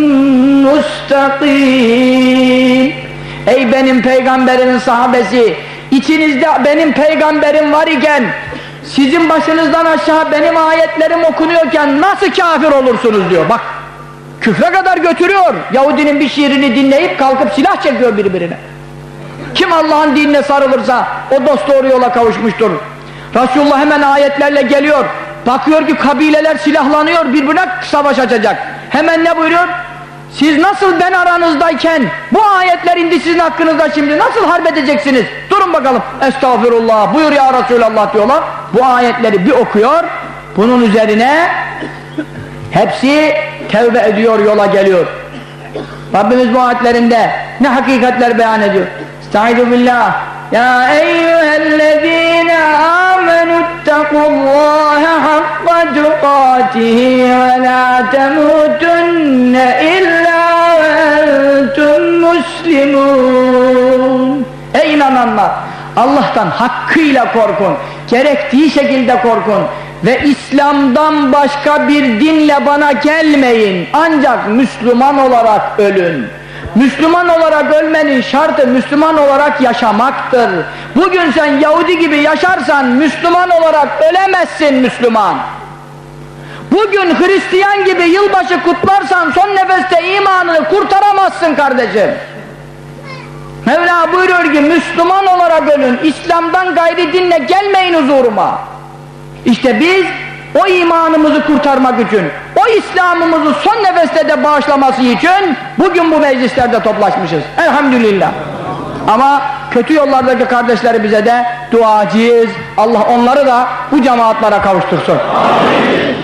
müstakîm. Ey benim peygamberimin sahabesi, İçinizde benim peygamberim var iken, sizin başınızdan aşağı benim ayetlerim okunuyorken nasıl kafir olursunuz diyor. Bak, küfre kadar götürüyor. Yahudinin bir şiirini dinleyip kalkıp silah çekiyor birbirine. Kim Allah'ın dinine sarılırsa o dost doğru yola kavuşmuştur. Resulullah hemen ayetlerle geliyor. Bakıyor ki kabileler silahlanıyor, birbirine savaş açacak. Hemen ne buyuruyor? Siz nasıl ben aranızdayken bu ayetler indi sizin hakkınızda, şimdi nasıl harp edeceksiniz? Durun bakalım. Estağfirullah, buyur ya Resulallah diyorlar. Bu ayetleri bir okuyor. Bunun üzerine hepsi tevbe ediyor, yola geliyor. Rabbimiz bu ayetlerinde ne hakikatler beyan ediyor? Estaizu billah. Ya eyyühellezine amenüttekullaha hakka tukatihi ve la temutunne illa ve entum muslimun. Ey inananlar! Allah'tan hakkıyla korkun, gerektiği şekilde korkun ve İslam'dan başka bir dinle bana gelmeyin, ancak Müslüman olarak ölün. Müslüman olarak ölmenin şartı Müslüman olarak yaşamaktır. Bugün sen Yahudi gibi yaşarsan Müslüman olarak ölemezsin Müslüman. Bugün Hristiyan gibi yılbaşı kutlarsan son nefeste imanını kurtaramazsın kardeşim. Mevla buyuruyor ki Müslüman olarak ölün, İslam'dan gayri dinle gelmeyin huzuruma. İşte biz o imanımızı kurtarmak için, o İslam'ımızı son nefeste de bağışlaması için bugün bu meclislerde toplaşmışız. Elhamdülillah. Ama kötü yollardaki kardeşleri bize de duacıyız. Allah onları da bu cemaatlara kavuştursun. Amin.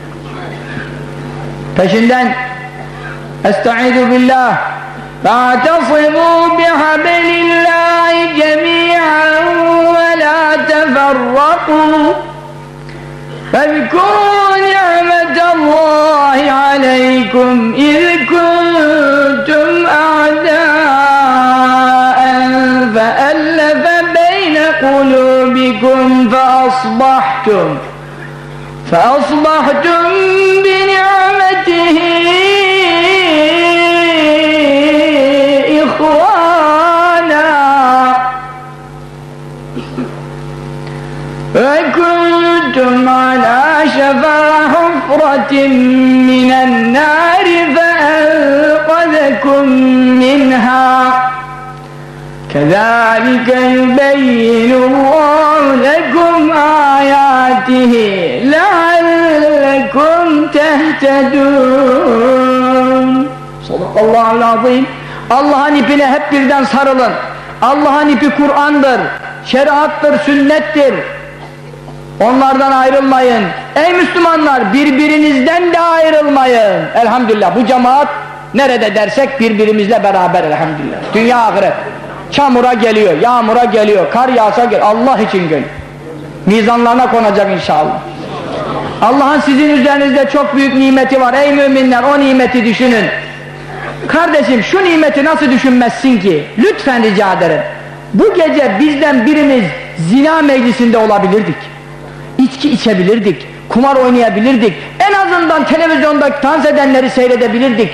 Peşinden Estaizu billah. فَاعْتَصِمُوا بِحَبْلِ اللّٰهِ جَمِيعًا وَلَا تَفَرَّقُوا فَاذْكُرُوا نِعْمَةَ اللّٰهِ عَلَيْكُمْ إِذْ كُنْتُمْ أَعْدَاءً فَأَلَّفَ بَيْنَ قُلُوبِكُمْ فَأَصْبَحْتُمْ بِنِعْمَتِهِ إِخْوَانًا وَكُنْتُمْ عَلَى شَفَا حُفْرَةٍ مِّنَ النَّارِ فَأَنقَذَكُم مِّنْهَا كَذَلِكَ يُبَيِّنُ اللَّهُ لَكُمْ آيَاتِهِ لَعَلَّكُمْ تَهْتَدُونَ. Sadakallahul azim. Allah'ın ipine hep birden sarılın. Allah'ın ipi Kur'an'dır, şeriattır, sünnettir. Onlardan ayrılmayın. Ey Müslümanlar, birbirinizden de ayrılmayın. Elhamdülillah bu cemaat nerede dersek birbirimizle beraber elhamdülillah. Dünya ahiret. Çamura geliyor, yağmura geliyor, kar yağsa geliyor. Allah için geliyor. Mizanlarına konacak inşallah. Allah'ın sizin üzerinizde çok büyük nimeti var. Ey müminler, o nimeti düşünün. Kardeşim, şu nimeti nasıl düşünmezsin ki? Lütfen rica ederim. Bu gece bizden birimiz zina meclisinde olabilirdik. İçki içebilirdik. Kumar oynayabilirdik. En azından televizyonda dans edenleri seyredebilirdik.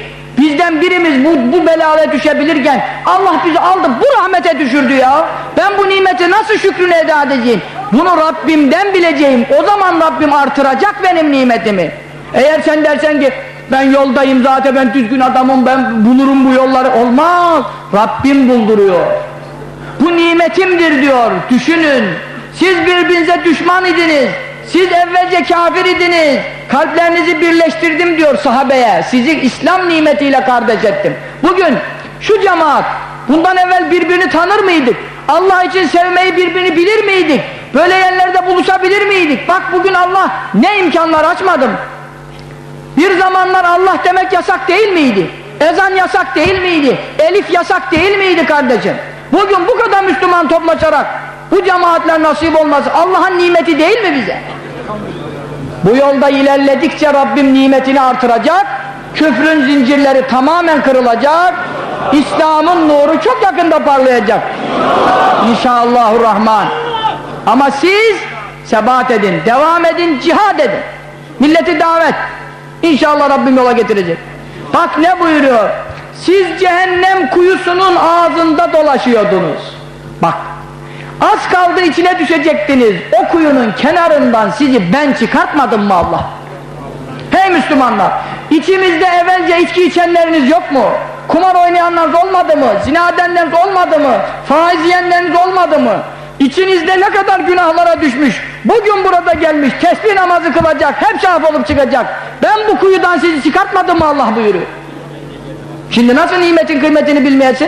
Bizden birimiz bu belaya düşebilirken Allah bizi aldı bu rahmete düşürdü ya. Ben bu nimeti nasıl şükrünü eda edeceğim? Bunu Rabbimden bileceğim. O zaman Rabbim artıracak benim nimetimi. Eğer sen dersen ki ben yoldayım zaten, ben düzgün adamım, ben bulurum bu yolları, olmaz. Rabbim bulduruyor. Bu nimetimdir diyor. Düşünün. Siz birbirinize düşman idiniz. Siz evvelce kafir idiniz. Kalplerinizi birleştirdim diyor sahabeye. Sizi İslam nimetiyle kardeş ettim. Bugün şu cemaat, bundan evvel birbirini tanır mıydık? Allah için sevmeyi, birbirini bilir miydik? Böyle yerlerde buluşabilir miydik? Bak bugün Allah ne imkanlar açmadım. Bir zamanlar Allah demek yasak değil miydi? Ezan yasak değil miydi? Elif yasak değil miydi kardeşim? Bugün bu kadar Müslüman toplaşarak bu cemaatler nasip olması Allah'ın nimeti değil mi bize? Bu yolda ilerledikçe Rabbim nimetini artıracak, küfrün zincirleri tamamen kırılacak, İslam'ın nuru çok yakında parlayacak. İnşallahurrahman. Ama siz sebat edin, devam edin, cihad edin. Milleti davet. İnşallah Rabbim yola getirecek. Bak ne buyuruyor? Siz cehennem kuyusunun ağzında dolaşıyordunuz. Bak. Az kaldı içine düşecektiniz. O kuyunun kenarından sizi ben çıkartmadım mı Allah? Hey Müslümanlar! İçimizde evvelce içki içenleriniz yok mu? Kumar oynayanlarınız olmadı mı? Zina edenleriniz olmadı mı? Faiz yiyenleriniz olmadı mı? İçinizde ne kadar günahlara düşmüş, bugün burada gelmiş, tesbih namazı kılacak, hep af olup çıkacak. Ben bu kuyudan sizi çıkartmadım mı Allah buyuruyor. Şimdi nasıl nimetin kıymetini bilmeyesin?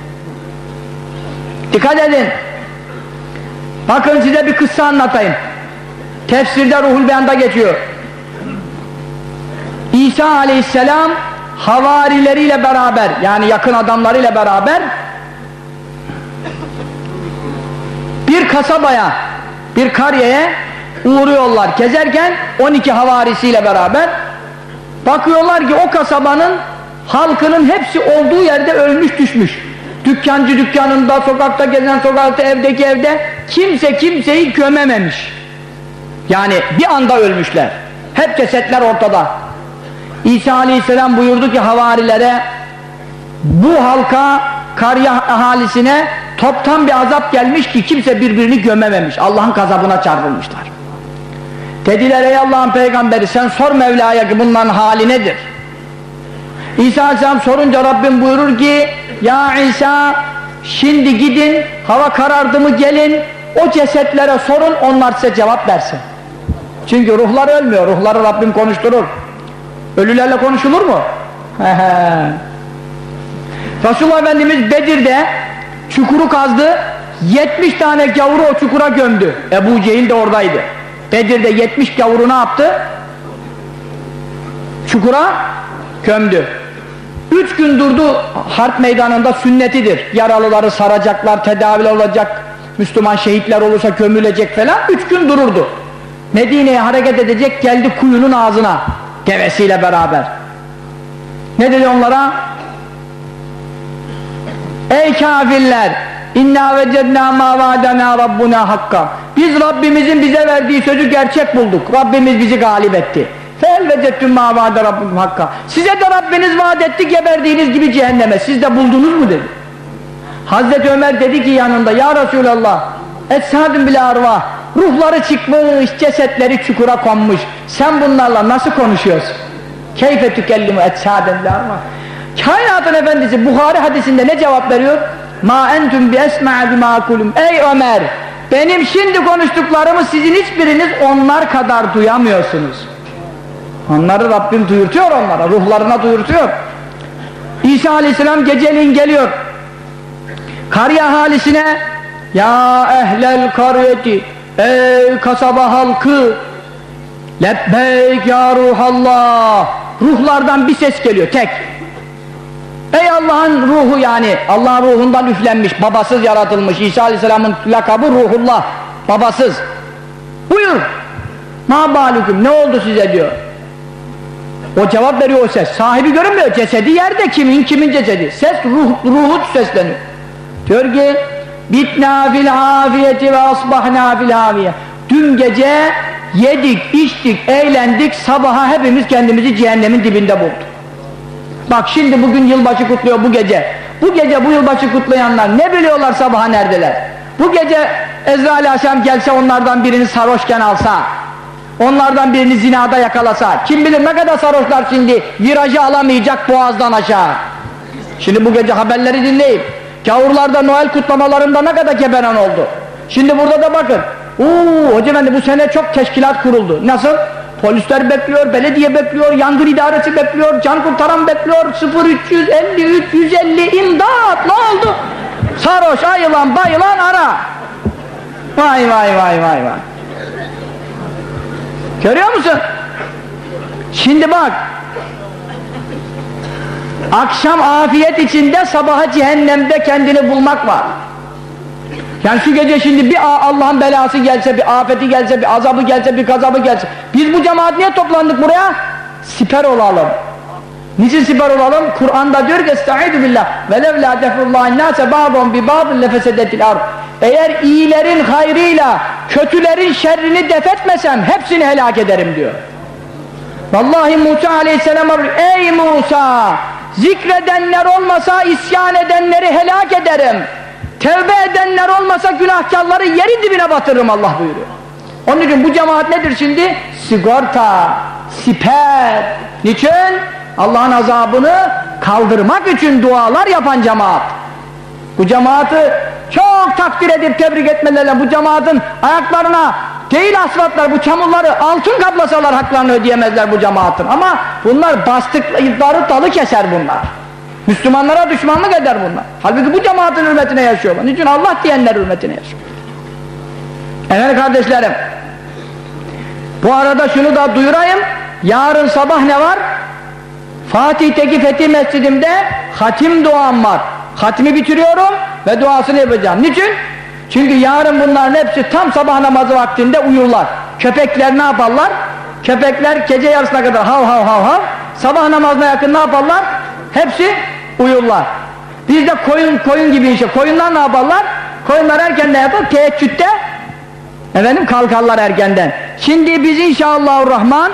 Dikkat edin. Bakın size bir kıssa anlatayım. Tefsirde Ruhul Beyan'da geçiyor. İsa aleyhisselam havarileriyle beraber, yani yakın adamlarıyla beraber bir kasabaya, bir karyeye uğruyorlar. Gezerken 12 havarisiyle beraber bakıyorlar ki o kasabanın halkının hepsi olduğu yerde ölmüş düşmüş. Dükkancı dükkanında, sokakta gezen sokakta, evdeki evde kimse kimseyi gömememiş. Yani bir anda ölmüşler. Hep cesetler ortada. İsa aleyhisselam buyurdu ki havarilere, bu halka, karya ahalisine toptan bir azap gelmiş ki kimse birbirini gömememiş. Allah'ın gazabına çarpılmışlar. Dediler ey Allah'ın peygamberi sen sor Mevla'ya ki bunların hali nedir? İsa aleyhisselam sorunca Rabbim buyurur ki ya İsa şimdi gidin hava karardı mı gelin o cesetlere sorun onlar size cevap versin. Çünkü ruhlar ölmüyor, ruhları Rabbim konuşturur. Ölülerle konuşulur mu? Resulullah Efendimiz Bedir'de çukuru kazdı, 70 tane gavuru o çukura gömdü. Ebu Cehil de oradaydı. Bedir'de 70 gavuru ne yaptı? Çukura gömdü. 3 gün durdu harp meydanında, sünnetidir. Yaralıları saracaklar, tedavi olacak, Müslüman şehitler olursa gömülecek falan, 3 gün dururdu. Medine'ye hareket edecek, geldi kuyunun ağzına devesiyle beraber. Ne dedi onlara? Ey kafirler! İnna vecednâ mâ vâdenâ rabbuna hakka. Biz Rabbimizin bize verdiği sözü gerçek bulduk. Rabbimiz bizi galip etti. Fel vecettüm mâ vâde rabbukum hakka. Size de Rabbiniz vaat etti, geberdiğiniz gibi cehenneme. Siz de buldunuz mu dedi. Hazreti Ömer dedi ki yanında, ya Resulallah, eshâdüm bil arvâh, ruhları çıkmış, cesetleri çukura konmuş. Sen bunlarla nasıl konuşuyorsun? Keyfe tükellimu eshâdüm bil arvâh. Kainatın efendisi Buhari hadisinde ne cevap veriyor? Ma entüm bi esma'a bima kulum. Ey Ömer, benim şimdi konuştuklarımı sizin hiçbiriniz onlar kadar duyamıyorsunuz. Onları Rabbim duyurtuyor onlara, ruhlarına duyurtuyor. İsa aleyhisselam geceliğin geliyor. Karya ahalisine, ya ehlel karyeti, ey kasaba halkı, lebbeyk ya ruhallah. Ruhlardan bir ses geliyor, tek. Ey Allah'ın ruhu, yani Allah'ın ruhundan üflenmiş, babasız yaratılmış. İsa aleyhisselamın lakabı Ruhullah, babasız. Buyur. Ma balüküm, ne oldu size diyor. O cevap veriyor o ses. Sahibi görünmüyor, cesedi yerde, kimin cesedi. Ses ruhu sesleniyor. Diyor ki bitnâ fil afiyeti ve asbahnâ fil haviye. Dün gece yedik, içtik, eğlendik, sabaha hepimiz kendimizi cehennemin dibinde bulduk. Bak şimdi bugün yılbaşı kutluyor bu gece. Bu gece bu yılbaşı kutlayanlar ne biliyorlar sabaha neredeler? Bu gece Ezrail Aleyhisselam gelse onlardan birini sarhoşken alsa, onlardan birini zinada yakalasa, kim bilir ne kadar sarhoşlar şimdi virajı alamayacak boğazdan aşağı. Şimdi bu gece haberleri dinleyin. Gavurlarda Noel kutlamalarında ne kadar geberen oldu. Şimdi burada da bakın. Hoca efendi bu sene çok teşkilat kuruldu. Nasıl? Polisler bekliyor, belediye bekliyor, yangın idaresi bekliyor, can kurtaran bekliyor, 0353 150 imdat, ne oldu? Sarhoş, ayılan, bayılan ara. Vay vay vay vay vay. Görüyor musun? Şimdi bak. Akşam afiyet içinde, sabaha cehennemde kendini bulmak var. Yani şu gece şimdi bir Allah'ın belası gelse, bir afeti gelse, bir azabı gelse, bir gazabı gelse. Biz bu cemaat niye toplandık buraya? Siper olalım. Niçin siper olalım? Kur'an'da diyor ki Estaizu billah وَلَوْ لَا دَفُ اللّٰهِ النَّاسَ بَعْضًا بِبَعْضٍ لَفَسَدَتِ الْاَرْضِ Eğer iyilerin hayrıyla kötülerin şerrini defetmesem hepsini helak ederim diyor. Vallahi Musa aleyhisselam ey Musa, zikredenler olmasa isyan edenleri helak ederim. Tevbe edenler olmasa günahkarları yerin dibine batırırım Allah buyuruyor. Onun için bu cemaat nedir şimdi? Sigorta, siper. Niçin? Allah'ın azabını kaldırmak için dualar yapan cemaat. Bu cemaati çok takdir edip tebrik etmelerle bu cemaatin ayaklarına değil asfaltlar, bu çamurları altın kaplasalar haklarını ödeyemezler bu cemaatin. Ama bunlar bastıkları dalı keser bunlar. Müslümanlara düşmanlık eder bunlar. Halbuki bu cemaatin hürmetine yaşıyorlar. Niçin? Allah diyenler hürmetine yaşıyor. Evet kardeşlerim, bu arada şunu da duyurayım, yarın sabah ne var? Fatih'teki Fethi Mescidim'de hatim duam var. Hatimi bitiriyorum ve duasını yapacağım. Niçin? Çünkü yarın bunların hepsi tam sabah namazı vaktinde uyurlar. Köpekler ne yaparlar? Köpekler gece yarısına kadar hav hav hav hav. Sabah namazına yakın ne yaparlar? Hepsi uyurlar. Biz de koyun gibi işte. Koyunlar ne yaparlar? Koyunlar erkenden yapar. Teheccüde kalkarlar erkenden. Şimdi biz inşallahurrahman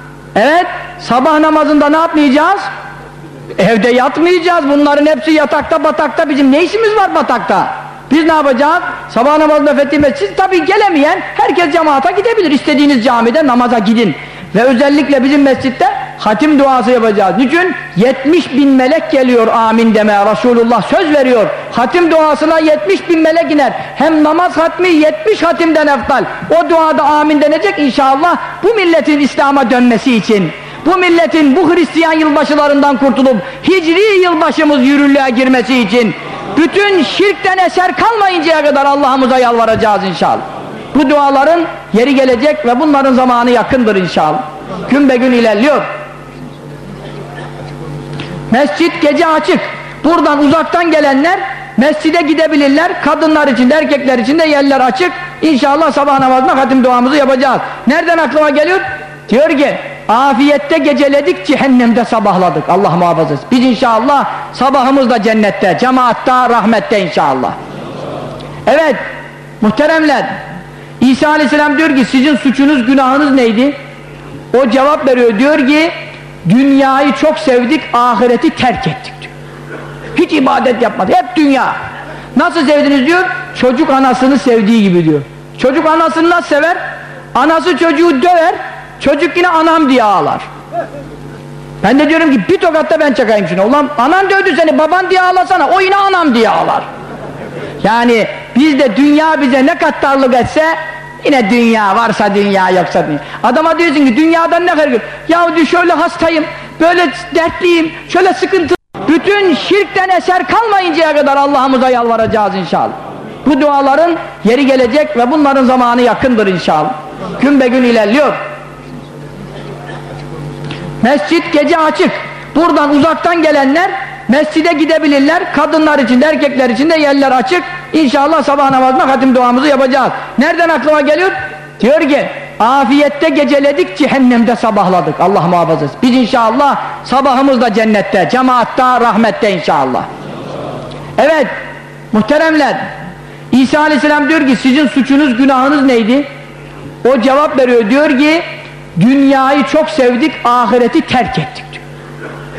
sabah namazında ne yapmayacağız? Evde yatmayacağız. Bunların hepsi yatakta batakta. Bizim ne işimiz var batakta? Biz ne yapacağız? Sabah namazında Fethi Mescid, tabi gelemeyen herkes cemaata gidebilir. İstediğiniz camide namaza gidin. Ve özellikle bizim mescitte hatim duası yapacağız. Niçin? 70.000 melek geliyor amin demeye. Resulullah söz veriyor. Hatim duasına 70.000 melek iner. Hem namaz hatmi 70 hatimden eftal. O duada amin denecek inşallah bu milletin İslam'a dönmesi için. Bu milletin bu Hristiyan yılbaşılarından kurtulup Hicri yılbaşımız yürürlüğe girmesi için bütün şirkten eser kalmayıncaya kadar Allah'ımıza yalvaracağız inşallah. Bu duaların yeri gelecek ve bunların zamanı yakındır inşallah. Gün be gün ilerliyor. Mescit gece açık. Buradan uzaktan gelenler mescide gidebilirler. Kadınlar için de erkekler için de yerler açık. İnşallah sabah namazında hatim duamızı yapacağız. Nereden aklıma geliyor? Diyor ki afiyette geceledik, cehennemde sabahladık. Allah muhafaza etsin. Biz inşallah sabahımız da cennette, cemaatta, rahmette inşallah. Evet, muhteremler, İsa Aleyhisselam diyor ki sizin suçunuz, günahınız neydi? O cevap veriyor, diyor ki dünyayı çok sevdik, ahireti terk ettik diyor. Hiç ibadet yapmadı, hep dünya. Nasıl sevdiniz diyor? Çocuk anasını sevdiği gibi diyor. Çocuk anasını nasıl sever? Anası çocuğu döver, çocuk yine anam diye ağlar. Ben de diyorum ki bir tokatta ben çakayım şuna. Ulan anan dövdü seni, baban diye ağlasana, o yine anam diye ağlar. Yani bizde dünya bize ne kattarlık etse yine dünya, varsa dünya yoksa dünya. Adama diyorsun ki dünyadan ne kadar? Ya diyor şöyle hastayım, böyle dertliyim, şöyle sıkıntı. Bütün şirkten eser kalmayıncaya kadar Allah'ımıza yalvaracağız inşallah. Bu duaların yeri gelecek ve bunların zamanı yakındır inşallah. Gün be gün ilerliyor. Mescit gece açık. Buradan uzaktan gelenler mescide gidebilirler. Kadınlar için de erkekler için de yerler açık. İnşallah sabah namazında hatim duamızı yapacağız. Nereden aklıma geliyor? Diyor ki afiyette geceledik, cehennemde sabahladık. Allah muhafaza etsin. Biz inşallah sabahımız da cennette, cemaatta, rahmette inşallah. Evet, muhteremler, İsa Aleyhisselam diyor ki sizin suçunuz, günahınız neydi? O cevap veriyor, diyor ki dünyayı çok sevdik, ahireti terk ettik diyor.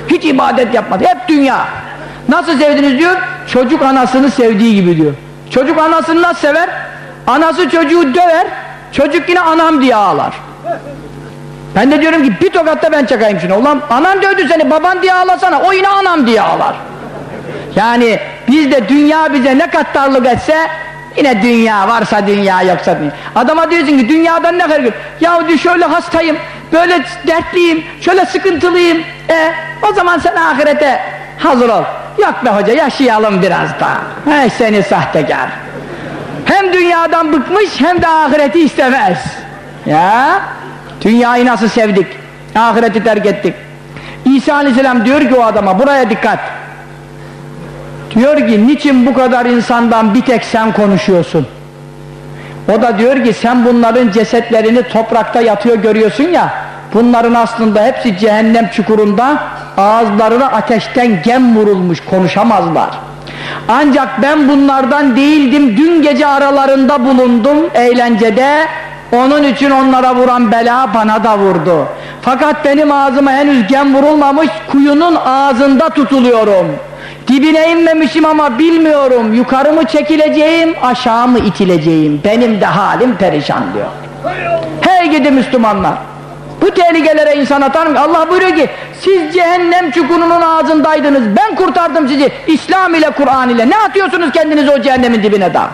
Hiç ibadet yapmadı. Hep dünya. Nasıl sevdiniz diyor? Çocuk anasını sevdiği gibi diyor. Çocuk anasını nasıl sever? Anası çocuğu döver, çocuk yine anam diye ağlar. Ben de diyorum ki bir tokatta ben çakayım şuna. Ulan anan dövdü seni, baban diye ağlasana, o yine anam diye ağlar. Yani bizde dünya bize ne katlarlık etse yine dünya, varsa dünya yoksa dünya. Adama diyorsun ki dünyadan ne kadar? Ya diyor şöyle hastayım, böyle dertliyim, şöyle sıkıntılıyım. O zaman sen ahirete hazır ol. Yok be hoca, yaşayalım biraz daha. Hey seni sahtekar. Hem dünyadan bıkmış hem de ahireti istemez. Ya dünyayı nasıl sevdik, ahireti terk ettik. İsa Aleyhisselam diyor ki o adama, buraya dikkat. Diyor ki niçin bu kadar insandan bir tek sen konuşuyorsun? O da diyor ki sen bunların cesetlerini toprakta yatıyor görüyorsun ya, bunların aslında hepsi cehennem çukurunda, ağızlarına ateşten gem vurulmuş, konuşamazlar. Ancak ben bunlardan değildim, dün gece aralarında bulundum eğlencede, onun için onlara vuran bela bana da vurdu. Fakat benim ağzıma henüz gem vurulmamış, kuyunun ağzında tutuluyorum. Dibine inmemişim ama bilmiyorum, yukarı mı çekileceğim, aşağı mı itileceğim, benim de halim perişan diyor. Hey gidi Müslümanlar! Bu tehlikelere insan atar mı? Allah buyuruyor ki, siz cehennem çukurunun ağzındaydınız, ben kurtardım sizi, İslam ile, Kur'an ile. Ne atıyorsunuz kendinizi o cehennemin dibine daha?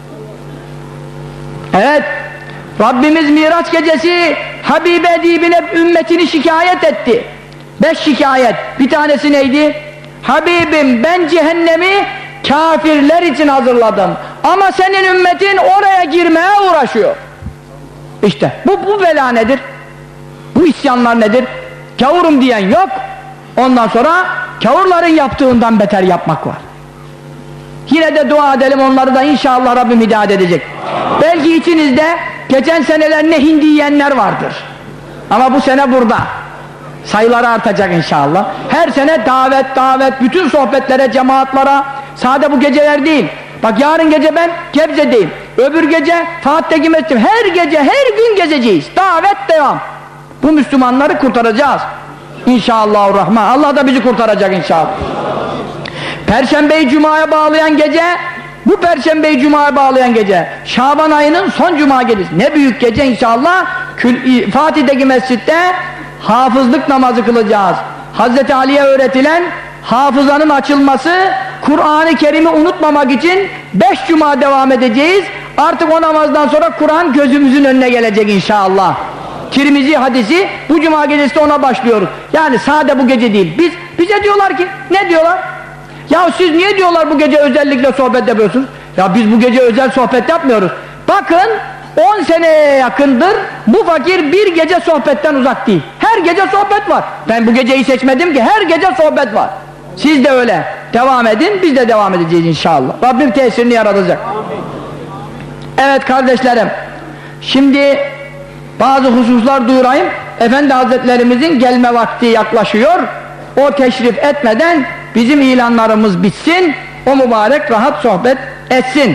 Evet, Rabbimiz Miraç gecesi Habibe edibine ümmetini şikayet etti. 5 şikayet, bir tanesi neydi? Habibim ben cehennemi kafirler için hazırladım ama senin ümmetin oraya girmeye uğraşıyor. İşte bu bela nedir? Bu isyanlar nedir? Kavurum diyen yok, ondan sonra kavurların yaptığından beter yapmak var. Yine de dua edelim, onları da inşallah Rabbim hidayet edecek. Belki içinizde geçen seneler ne hindi yiyenler vardır ama bu sene burada sayıları artacak inşallah. Her sene davet, bütün sohbetlere, cemaatlara, sade bu geceler değil. Bak yarın gece ben Gebze'deyim, öbür gece Fatih'teki mescidim, her gece, her gün gezeceğiz. Davet devam. Bu Müslümanları kurtaracağız İnşallahurrahman. Allah da bizi kurtaracak inşallah. Perşembeyi Cuma'ya bağlayan gece, bu Perşembeyi Cuma'ya bağlayan gece, Şaban ayının son Cuma gecesi. Ne büyük gece inşallah. Fatih'teki mescitte hafızlık namazı kılacağız. Hazreti Ali'ye öğretilen hafızanın açılması, Kur'an-ı Kerim'i unutmamak için 5 Cuma devam edeceğiz. Artık o namazdan sonra Kur'an gözümüzün önüne gelecek inşallah. Tirmizi hadisi, bu Cuma gecesi de ona başlıyoruz. Yani sade bu gece değil. Bize diyorlar ki, ne diyorlar? Ya siz niye diyorlar bu gece özellikle sohbet yapıyorsunuz? Ya biz bu gece özel sohbet yapmıyoruz. Bakın 10 seneye yakındır bu fakir bir gece sohbetten uzak değil. Her gece sohbet var. Ben bu geceyi seçmedim ki, her gece sohbet var. Siz de öyle devam edin, biz de devam edeceğiz inşallah. Rabbim tesirini yaratacak. Evet kardeşlerim, şimdi bazı hususlar duyurayım. Efendi Hazretlerimizin gelme vakti yaklaşıyor. O teşrif etmeden bizim ilanlarımız bitsin, o mübarek rahat sohbet etsin.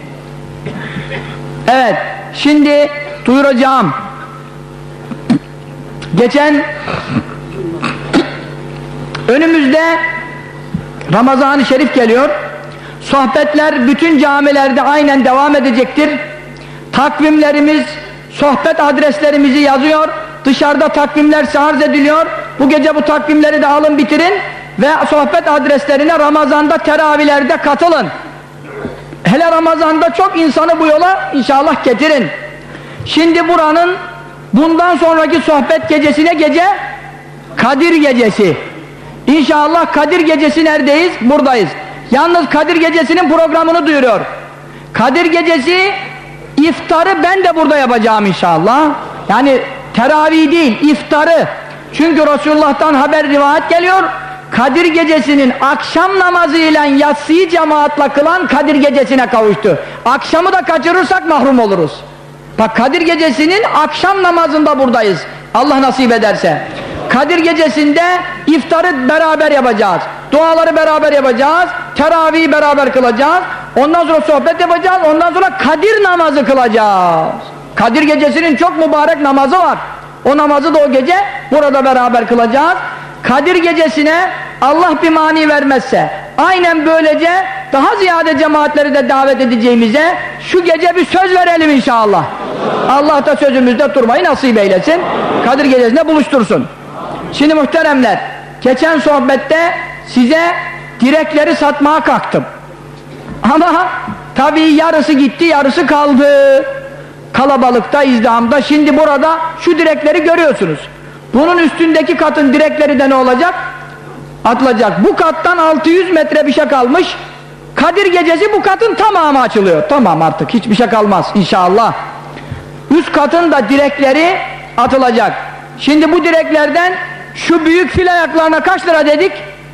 Evet, şimdi duyuracağım. Geçen önümüzde Ramazan-ı Şerif geliyor. Sohbetler bütün camilerde aynen devam edecektir. Takvimlerimiz, sohbet adreslerimizi yazıyor. Dışarıda takvimler arz ediliyor. Bu gece bu takvimleri de alın bitirin ve sohbet adreslerine Ramazan'da teravihlerde katılın. Hele Ramazan'da çok insanı bu yola inşallah getirin. Şimdi buranın bundan sonraki sohbet gecesine gece Kadir Gecesi. İnşallah Kadir Gecesi neredeyiz? Buradayız. Yalnız Kadir Gecesi'nin programını duyuruyor. Kadir Gecesi iftarı ben de burada yapacağım inşallah. Yani teravih değil, iftarı. Çünkü Resulullah'tan haber rivayet geliyor. Kadir Gecesi'nin akşam namazıyla yatsıyı cemaatla kılan Kadir Gecesi'ne kavuştu. Akşamı da kaçırırsak mahrum oluruz. Bak Kadir Gecesi'nin akşam namazında buradayız. Allah nasip ederse. Kadir Gecesi'nde iftarı beraber yapacağız. Duaları beraber yapacağız. Teravihi beraber kılacağız. Ondan sonra sohbet yapacağız. Ondan sonra Kadir namazı kılacağız. Kadir Gecesi'nin çok mübarek namazı var. O namazı da o gece burada beraber kılacağız. Kadir gecesine Allah bir mani vermezse aynen böylece daha ziyade cemaatleri de davet edeceğimize şu gece bir söz verelim inşallah. Allah da sözümüzde durmayı nasip eylesin. Kadir gecesinde buluştursun. Şimdi muhteremler, geçen sohbette size direkleri satmaya kalktım. Ama tabii yarısı gitti, yarısı kaldı. Kalabalıkta, izdihamda. Şimdi burada şu direkleri görüyorsunuz. Bunun üstündeki katın direkleri de ne olacak? Atılacak. Bu kattan 600 metre bir şey kalmış. Kadir gecesi bu katın tamamı açılıyor. Tamam, artık hiçbir şey kalmaz inşallah. Üst katın da direkleri atılacak. Şimdi bu direklerden şu büyük fil ayaklarına kaç lira dedik?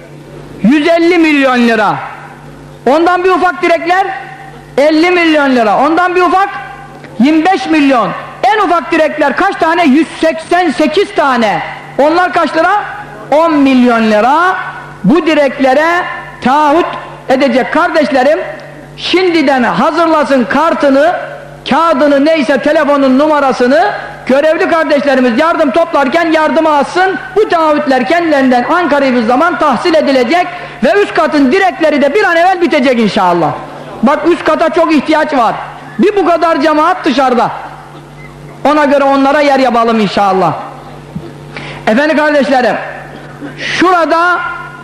150 milyon lira. Ondan bir ufak direkler 50 milyon lira. Ondan bir ufak 25 milyon. En ufak direkler kaç tane? 188 tane. Onlar kaç lira? 10 milyon lira. Bu direklere taahhüt edecek kardeşlerim, şimdiden hazırlasın kartını, kağıdını, neyse telefonun numarasını. Görevli kardeşlerimiz yardım toplarken yardıma alsın. Bu taahhütler kendilerinden Ankara'yı bir zaman tahsil edilecek ve üst katın direkleri de bir an evvel bitecek inşallah. Bak, üst kata çok ihtiyaç var. Bir bu kadar cemaat dışarıda. Ona göre onlara yer yapalım inşallah. Efendim kardeşlerim, şurada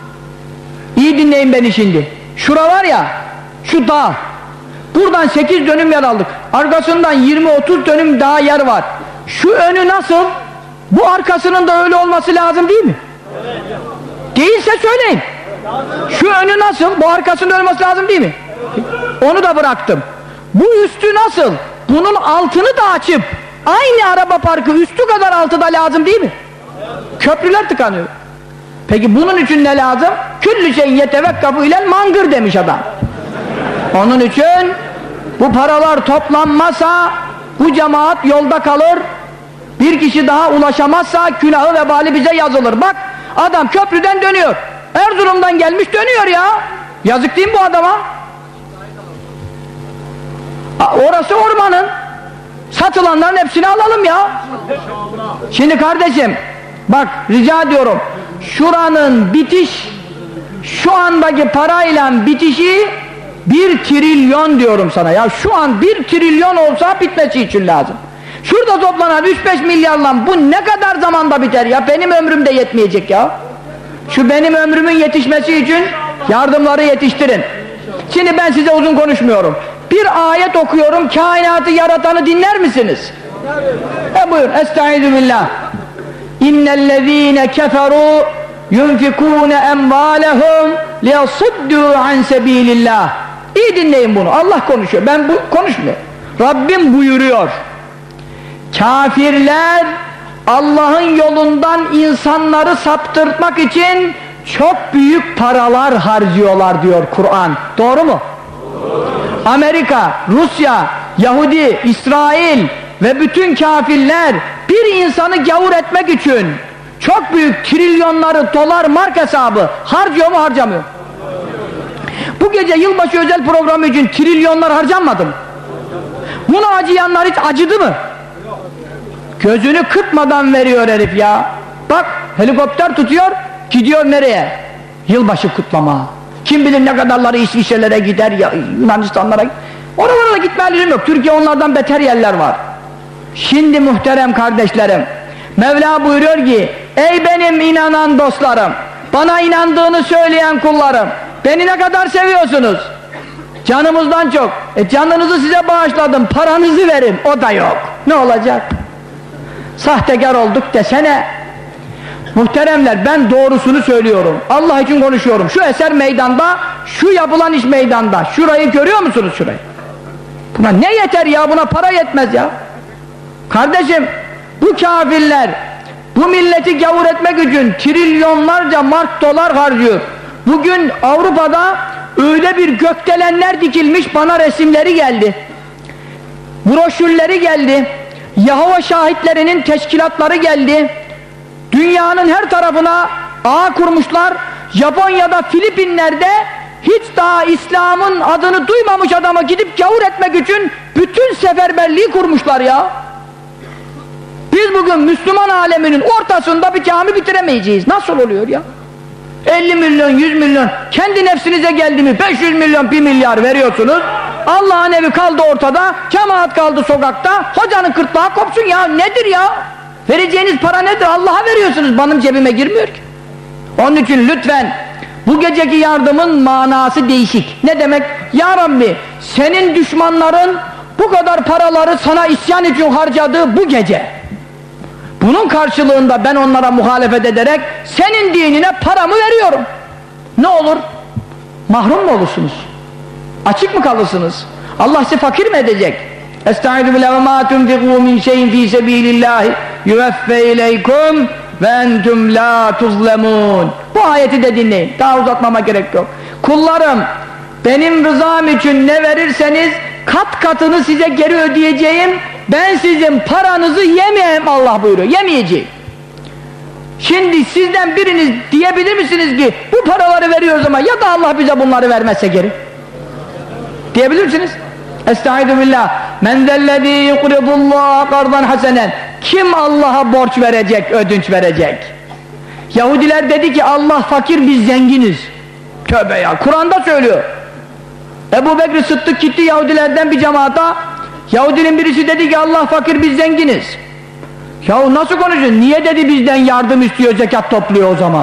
iyi dinleyin beni şimdi. Şura var ya, şu dağ. Buradan 8 dönüm yer aldık. Arkasından 20-30 dönüm daha yer var. Şu önü nasıl? Bu arkasının da öyle olması lazım değil mi? Değilse söyleyin. Şu önü nasıl? Bu arkasının öyle olması lazım değil mi? Onu da bıraktım. Bu üstü nasıl? Bunun altını da açıp aynı araba parkı üstü kadar altı da lazım değil mi? Köprüler tıkanıyor. Peki bunun için ne lazım? Küllü şeyin yetevekkafu ilel mangır demiş adam. Onun için bu paralar toplanmazsa bu cemaat yolda kalır. Bir kişi daha ulaşamazsa günahı vebali bize yazılır. Bak, adam köprüden dönüyor. Erzurum'dan gelmiş dönüyor ya. Yazık değil mi bu adama? Orası ormanın. Satılanların hepsini alalım ya. Şimdi kardeşim, bak rica ediyorum, şuranın bitiş, şu andaki parayla bitişi 1 trilyon diyorum sana ya. Şu an 1 trilyon olsa bitmesi için lazım. Şurada toplanan 3-5 milyarla bu ne kadar zamanda biter ya? Benim ömrüm de yetmeyecek ya. Şu benim ömrümün yetişmesi için yardımları yetiştirin. Şimdi ben size uzun konuşmuyorum. Bir ayet okuyorum, kainatı yaratanı dinler misiniz? Buyur. Estaizu billah. İnnellezîne keferû yunfikûne emvâlehum liyasuddû an sebîlillah. İyi dinleyin bunu. Allah konuşuyor. Ben konuşmuyorum. Rabbim buyuruyor. Kafirler Allah'ın yolundan insanları saptırtmak için çok büyük paralar harcıyorlar diyor Kur'an. Doğru mu? Amerika, Rusya, Yahudi, İsrail ve bütün kafirler bir insanı gavur etmek için çok büyük trilyonları dolar mark hesabı harcıyor mu, harcamıyor? Bu gece yılbaşı özel programı için trilyonlar harcanmadı mı? Buna acıyanlar hiç acıdı mı? Gözünü kırpmadan veriyor herif ya. Bak, helikopter tutuyor, gidiyor nereye? Yılbaşı kutlama. Kim bilir ne kadarları İsviçre'lere gider, ya Yunanistanlara gider. Oralara gitme lüzum yok. Türkiye onlardan beter yerler var. Şimdi muhterem kardeşlerim, Mevla buyuruyor ki, ey benim inanan dostlarım, bana inandığını söyleyen kullarım, beni ne kadar seviyorsunuz? Canımızdan çok. Canınızı size bağışladım, paranızı verin. O da yok. Ne olacak? Sahtekar olduk desene. Muhteremler, ben doğrusunu söylüyorum. Allah için konuşuyorum. Şu eser meydanda, şu yapılan iş meydanda. Şurayı görüyor musunuz, şurayı? Buna ne yeter ya? Buna para yetmez ya. Kardeşim, bu kafirler bu milleti gavur etmek için trilyonlarca mark dolar harcıyor. Bugün Avrupa'da öyle bir gökdelenler dikilmiş, bana resimleri geldi. Broşürleri geldi. Yahova şahitlerinin teşkilatları geldi. Dünyanın her tarafına ağ kurmuşlar. Japonya'da, Filipinler'de hiç daha İslam'ın adını duymamış adama gidip gavur etmek için bütün seferberliği kurmuşlar ya. Biz Biz bugün Müslüman aleminin ortasında bir cami bitiremeyeceğiz. Nasıl oluyor ya? 50 milyon, 100 milyon, kendi nefsinize geldi mi 500 milyon, 1 milyar veriyorsunuz. Allah'ın evi kaldı ortada, cemaat kaldı sokakta, hocanın kırtlağı kopsun ya, nedir ya? Vereceğiniz para nedir? Allah'a veriyorsunuz, benim cebime girmiyor ki. Onun için lütfen, bu geceki yardımın manası değişik. Ne demek? Ya Rabbi, senin düşmanların bu kadar paraları sana isyan için harcadığı bu gece, bunun karşılığında ben onlara muhalefet ederek senin dinine paramı veriyorum. Ne olur? Mahrum mu olursunuz? Açık mı kalırsınız? Allah sizi fakir mi edecek? Estaizu billahi ve ma tunfiqu min şeyin fi sebilillahi yuveffe ileykum ve entum la tuzlemun. Bu ayeti de dinleyin. Daha uzatmama gerek yok. Kullarım, benim rızam için ne verirseniz kat katını size geri ödeyeceğim. Ben sizin paranızı yemeyeyim, Allah buyuruyor. Yemeyeceğim. Şimdi sizden biriniz diyebilir misiniz ki bu paraları veriyoruz ama ya da Allah bize bunları vermezse geri? Diyebilir misiniz? Estaizu billah. Men zellezî yukridullâhe kardan hasenen. Kim Allah'a borç verecek, ödünç verecek? Yahudiler dedi ki Allah fakir, biz zenginiz. Tövbe ya, Kur'an'da söylüyor. Ebu Bekir Sıddık gitti Yahudilerden bir cemaata. Yahudinin birisi dedi ki Allah fakir, biz zenginiz. Yahu nasıl konuşuyorsun? Niye dedi bizden yardım istiyor, zekat topluyor o zaman?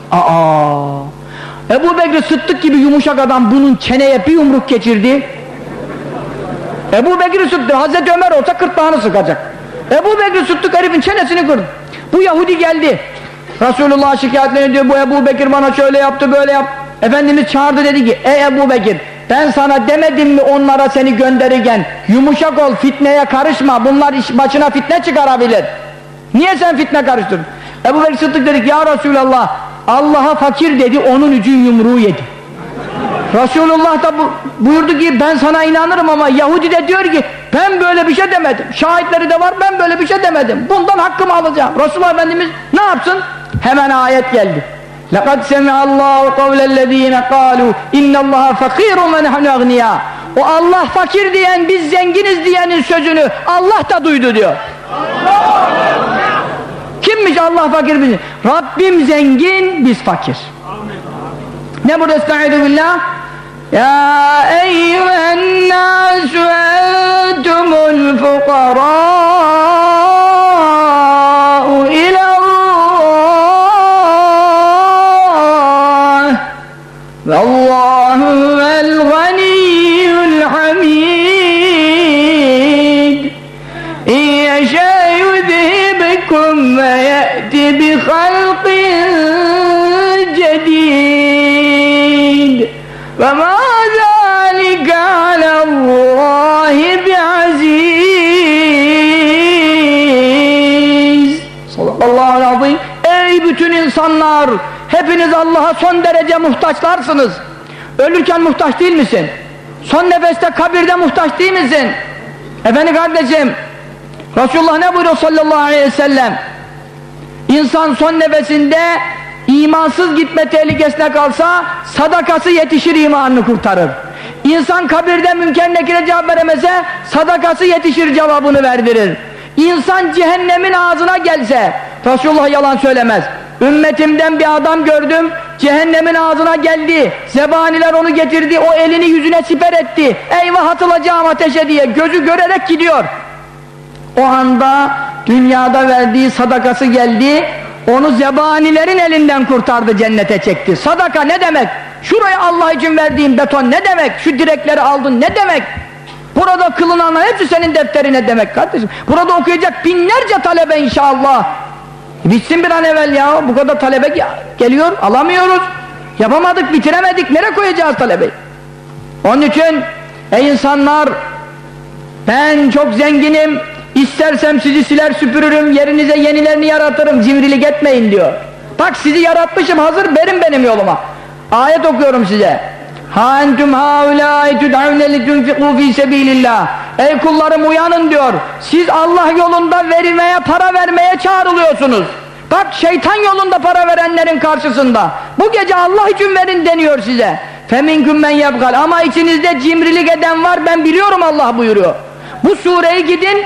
Ebu Bekir Sıddık gibi yumuşak adam bunun çeneye bir yumruk geçirdi. Ebu Bekir Sıddık, Hazreti Ömer olsa kırtlağını sıkacak. Ebu Bekir Sıddık herifin çenesini kırdı. Bu Yahudi geldi. Resulullah şikayetlerini diyor, bu Ebu Bekir bana şöyle yaptı, böyle yaptı. Efendimiz çağırdı, dedi ki ey Ebu Bekir, ben sana demedim mi onlara seni gönderirken yumuşak ol, fitneye karışma, bunlar başına fitne çıkarabilir. Niye sen fitne karıştırdın? Ebu Bekir Sıddık dedi ki ya Resulallah, Allah'a fakir dedi, onun üçün yumruğu yedi. Resulullah da buyurdu ki ben sana inanırım ama Yahudi de diyor ki ben böyle bir şey demedim. Şahitleri de var, ben böyle bir şey demedim. Bundan hakkımı alacağım. Resulullah Efendimiz ne yapsın? Hemen ayet geldi. لَقَدْ سَمِعَ اللّٰهُ قَوْلَ الَّذ۪ينَ قَالُوا اِنَّ اللّٰهَ فَقِيرٌ وَنَحْنُ اَغْنِيَا. O Allah fakir diyen, biz zenginiz diyenin sözünü Allah da duydu diyor. Kimmiş Allah fakir bizim? Rabbim zengin, biz fakir. Ne burada? Estaizu billah. Ya eyyühen nâsü entumul fukarâ'u ilallah vallâhu vel ganiyyul hamid İyyeşâ yudhibkum ve ye'ti bi halqin cedîd ve mâ zâlike alallâhi bi'azîz. Sallallahu aleyhi. Ey bütün insanlar, hepiniz Allah'a son derece muhtaçlarsınız. Ölürken muhtaç değil misin? Son nefeste kabirde muhtaç değil misin? Efendim kardeşim, Resulullah ne buyuruyor sallallahu aleyhi ve sellem? İnsan son nefesinde imansız gitme tehlikesine kalsa sadakası yetişir, imanını kurtarır. İnsan kabirde Münker Nekir'e cevap veremese sadakası yetişir, cevabını verdirir. İnsan cehennemin ağzına gelse, Resulullah yalan söylemez, ümmetimden bir adam gördüm cehennemin ağzına geldi, zebaniler onu getirdi, o elini yüzüne siper etti, eyvah atılacağım ateşe diye gözü görerek gidiyor. O anda dünyada verdiği sadakası geldi, onu zebanilerin elinden kurtardı, cennete çekti. Sadaka ne demek? Şuraya Allah için verdiğin beton ne demek? Şu direkleri aldın ne demek? Burada kılınanlar hepsi senin defterine demek kardeşim. Burada okuyacak binlerce talebe inşallah. Bitsin bir an evvel ya, bu kadar talebe geliyor, alamıyoruz. Yapamadık, bitiremedik, nereye koyacağız talebeyi? Onun için ey insanlar, ben çok zenginim, İstersem sizi siler süpürürüm, yerinize yenilerini yaratırım, cimrilik etmeyin diyor. Bak sizi yaratmışım, hazır, verin benim yoluma. Ayet okuyorum size. Ha entum haulâi tud'avne litunfiqû fî sebîlillâh. Ey kullarım uyanın diyor. Siz Allah yolunda vermeye, para vermeye çağrılıyorsunuz. Bak şeytan yolunda para verenlerin karşısında. Bu gece Allah için verin deniyor size. Feminkum men yebgal. Ama içinizde cimrilik eden var, ben biliyorum Allah buyuruyor. Bu sureyi gidin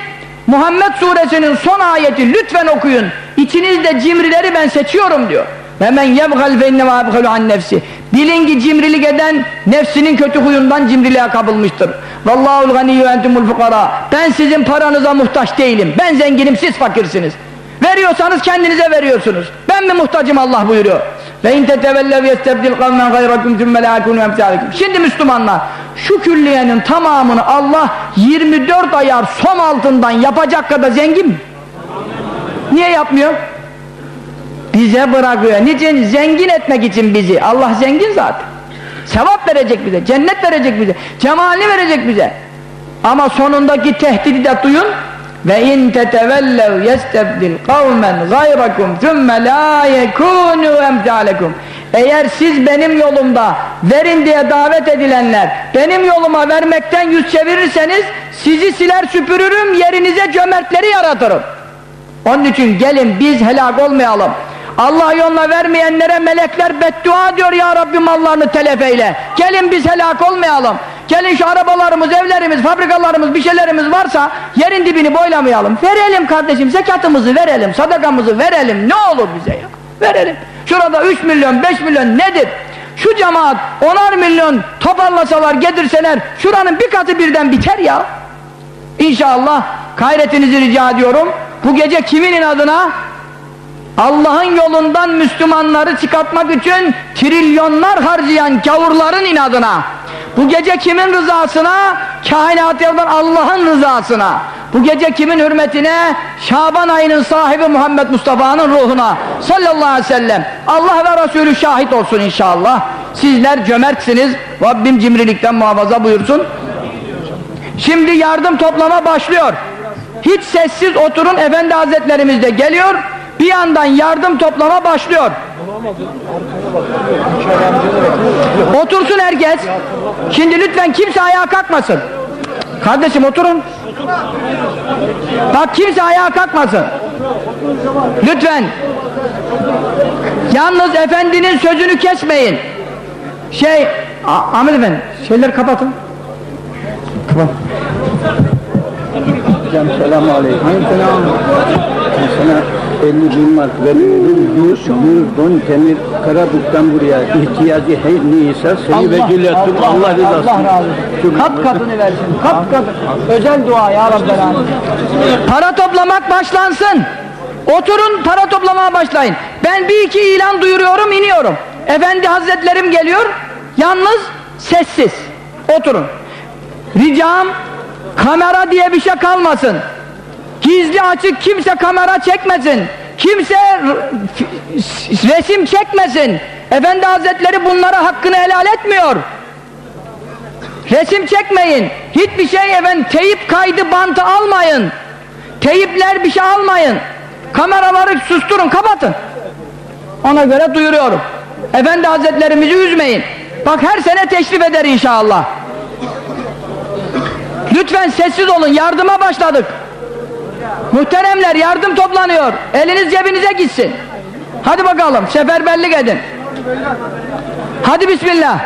Muhammed suresinin son ayeti lütfen okuyun. İçinizde cimrileri ben seçiyorum diyor. Ve men yebgal fe innema yebgalu an nefsi. Bilin ki cimrilik eden nefsinin kötü huyundan cimriliğe kapılmıştır. Vallahul ganiyyu entumul fukara. Ben sizin paranıza muhtaç değilim. Ben zenginim, siz fakirsiniz. Veriyorsanız kendinize veriyorsunuz. Ben mi muhtacım Allah buyuruyor. Ve in tetevellev yestebdil kavmen gayrakum thumme la yekunu emsalikum. Şimdi Müslümanlar, şu külliyenin tamamını Allah 24 ayar som altından yapacak kadar zengin mi? Niye yapmıyor? Bize bırakıyor. Niçin? Zengin etmek için bizi. Allah zengin zaten. Sevap verecek bize, cennet verecek bize, cemalini verecek bize. Ama sonundaki tehdidi de duyun. Ve in tetevellev yestebdil kavmen gayrakum thumme la yekunu emsalekum. Eğer siz benim yolumda verin diye davet edilenler benim yoluma vermekten yüz çevirirseniz sizi siler süpürürüm, yerinize cömertleri yaratırım. Onun için gelin biz helak olmayalım. Allah yoluna vermeyenlere melekler beddua diyor, ya Rabbi mallarını telef eyle. Gelin biz helak olmayalım. Gelin şu arabalarımız, evlerimiz, fabrikalarımız, bir şeylerimiz varsa yerin dibini boylamayalım. Verelim kardeşim, zekatımızı verelim, sadakamızı verelim. Ne olur bize ya? Verelim. Şurada 3 milyon, 5 milyon nedir? Şu cemaat 10'ar milyon toparlasalar, getirseler şuranın bir katı birden biter ya. İnşallah gayretinizi rica ediyorum. Bu gece kimin inadına? Allah'ın yolundan Müslümanları çıkartmak için trilyonlar harcayan gavurların inadına. Bu gece kimin rızasına? Kainat yaratan Allah'ın rızasına. Bu gece kimin hürmetine? Şaban ayının sahibi Muhammed Mustafa'nın ruhuna sallallahu aleyhi ve sellem. Allah ve Resulü şahit olsun inşallah. Sizler cömertsiniz. Rabbim cimrilikten muhafaza buyursun. Şimdi yardım toplama başlıyor. Hiç sessiz oturun, Efendi Hazretlerimiz de geliyor. Bir yandan yardım toplama başlıyor. Otursun herkes. Şimdi lütfen kimse ayağa kalkmasın. Kardeşim oturun. Bak kimse ayağa kalkmasın. Lütfen. Yalnız efendinin sözünü kesmeyin. Ahmet Efendi, şeyleri kapatın. Kapat. Hocam selamun aleyküm. Selam. Sana 50.000 mark veriyorum. Buyur don temir Karabuk'tan buraya ihtiyacı her neyse seni vekil ettim. Allah rızası. Allah razı olsun. Kat katını versin. Kat katı. Özel dua ya Rabbel Alemin. Para toplamak başlansın. Oturun, para toplamaya başlayın. Ben bir iki ilan duyuruyorum, iniyorum. Efendi Hazretlerim geliyor. Yalnız sessiz. Oturun. Ricam, kamera diye bir şey kalmasın. Gizli açık kimse kamera çekmesin. Kimse resim çekmesin. Efendi Hazretleri bunlara hakkını helal etmiyor. Resim çekmeyin. Hiçbir şey efendim, teyip kaydı bantı almayın. Teyipler bir şey almayın. Kameraları susturun, kapatın. Ona göre duyuruyorum. Efendi Hazretlerimizi üzmeyin. Bak her sene teşrif eder inşallah. Lütfen sessiz olun, yardıma başladık. Muhteremler, yardım toplanıyor. Eliniz cebinize gitsin. Hadi bakalım, seferberlik edin. Hadi bismillah.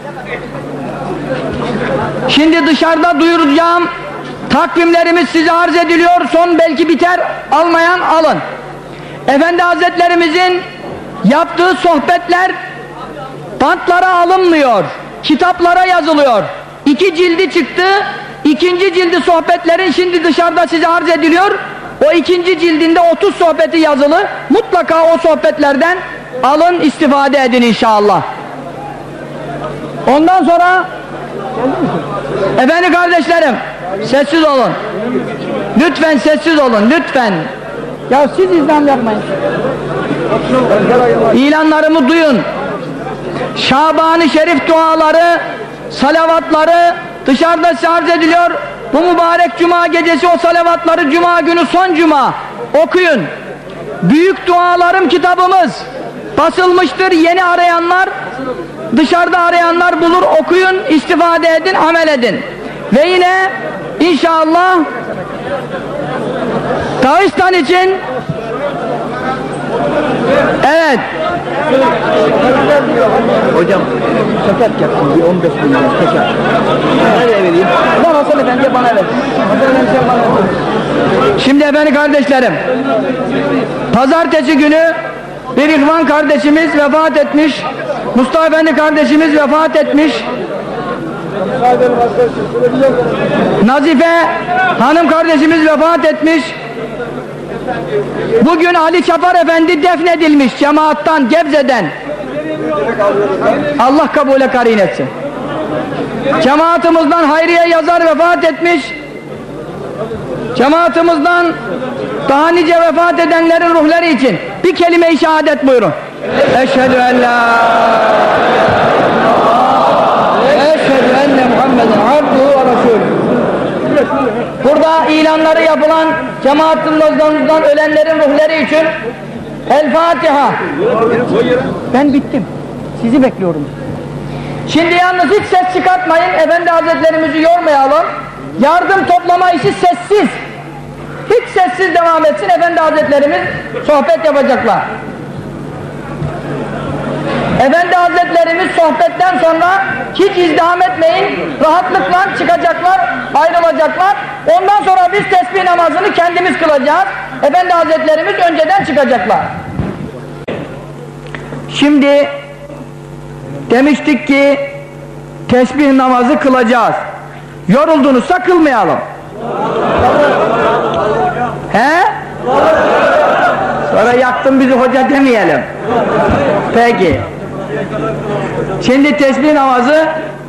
Şimdi dışarıda duyuracağım takvimlerimiz size arz ediliyor. Son belki biter, almayan alın. Efendi Hazretlerimizin yaptığı sohbetler bantlara alınmıyor, kitaplara yazılıyor. 2 cildi çıktı. 2. cildi sohbetlerin şimdi dışarıda size arz ediliyor. O 2. cildinde 30 sohbeti yazılı. Mutlaka o sohbetlerden alın, istifade edin inşallah. Ondan sonra efendim kardeşlerim, sessiz olun. Lütfen sessiz olun, lütfen. Ya siz izlam yapmayın. İlanlarımı duyun. Şaban-ı Şerif duaları, salavatları dışarıda size arz ediliyor. Bu mübarek cuma gecesi o salavatları cuma günü son cuma okuyun. Büyük dualarım kitabımız basılmıştır. Yeni arayanlar, dışarıda arayanlar bulur, okuyun, istifade edin, amel edin. Ve yine inşallah Dağıstan için evet Hocam teker yaptım bir 15 milyon teker. Nereye vereyim? Lan Hasan Efendi'ye bana ver. Hasan Efendi sen bana ver. Şimdi efendim kardeşlerim, pazartesi günü bir ihvan kardeşimiz vefat etmiş, Mustafa Efendi kardeşimiz vefat etmiş, Nazife hanım kardeşimiz vefat etmiş. Bugün Ali Çapar Efendi defnedilmiş cemaattan, Gebze'den. Allah kabule karin etsin. Cemaatimizden Hayriye Yazar vefat etmiş. Cemaatimizden daha nice vefat edenlerin ruhları için bir kelime-i şehadet buyurun. Eşhedü en la eşhedü enne Muhammeden abduhu ve resulü. Burada ilanları yapılan cemaatimizden ölenlerin ruhları için El Fatiha. Ben bittim. Sizi bekliyorum. Şimdi yalnız hiç ses çıkartmayın. Efendi Hazretlerimizi yormayalım. Yardım toplama işi sessiz. Hiç sessiz devam etsin. Efendi Hazretlerimiz sohbet yapacaklar. Efendi Hazretlerimiz sohbetten sonra hiç izdiham etmeyin. Rahatlıkla çıkacaklar, ayrılacaklar. Ondan sonra biz tesbih namazını kendimiz kılacağız. Efendi Hazretlerimiz önceden çıkacaklar. Şimdi demiştik ki tesbih namazı kılacağız. Yoruldunuzsa kılmayalım. He? Sonra yaktın bizi hoca demeyelim. Peki. Şimdi tesbih namazı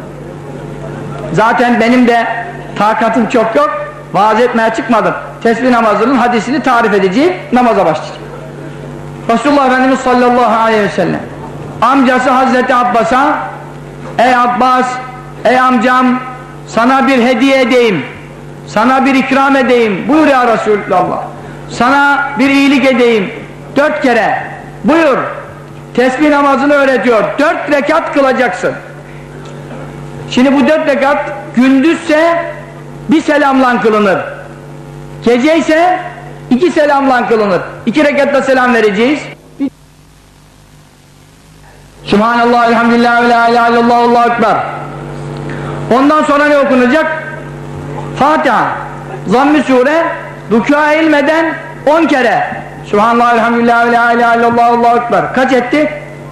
zaten benim de takatım çok yok. Vaaz etmeye çıkmadım. Tesbih namazının hadisini tarif edeceğim. Namaza başlayacağım. Resulullah Efendimiz sallallahu aleyhi ve sellem amcası Hazreti Abbas'a ey Abbas, ey amcam sana bir hediye edeyim. Sana bir ikram edeyim. Buyur ya Resulullah. Sana bir iyilik edeyim. 4 kere. Buyur. Tesbih namazını öğretiyor. 4 rekat kılacaksın. Şimdi bu 4 rekat gündüzse bir selamla kılınır. Gece ise 2 selamla kılınır. 2 rekatta selam vereceğiz. Subhanallah, elhamdülillah, ve la ilahe illallah, Allahu ekber. Ondan sonra ne okunacak? Fatiha, Zamm-ı Sure, rükûa eğilmeden 10 kere. Subhanallah, elhamdülillah, ve la ilahe illallah, Allahu ekber. Kaç etti?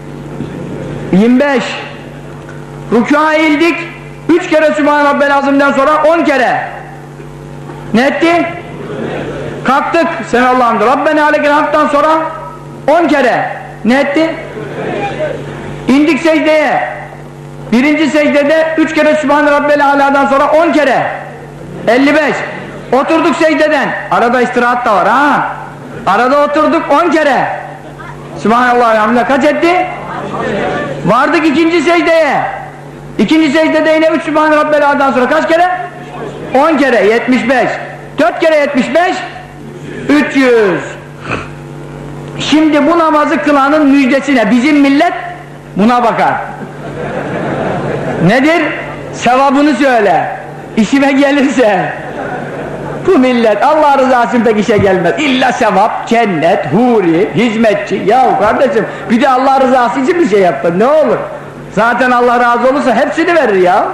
25. Rükûa eğildik, 3 kere Sübhane Rabbel Azim'den sonra 10 kere. Ne etti? Kalktık, Senallah'ımdır. Rabbena alekel hamd'dan sonra 10 kere. Ne etti? İndik secdeye. Birinci secdede 3 kere Sübhane Rabbel Ala'dan sonra 10 kere. 55. Oturduk secdeden. Arada istirahat da var ha. Arada oturduk 10 kere. Subhanallah, elhamdülillah. Kaç etti? Vardık ikinci secdeye. İkinci secdede yine 3 Sübhane Rabbel Ala'dan sonra kaç kere? 10 kere. 75. 4 kere 75. 300. Şimdi bu namazı kılanın müjdesine bizim millet buna bakar. Nedir? Sevabını söyle. İşime gelirse bu millet Allah rızası için pek işe gelmez. İlla sevap, cennet, huri, hizmetçi. Yahu kardeşim bir de Allah rızası için bir şey yaptın. Ne olur? Zaten Allah razı olursa hepsini verir ya.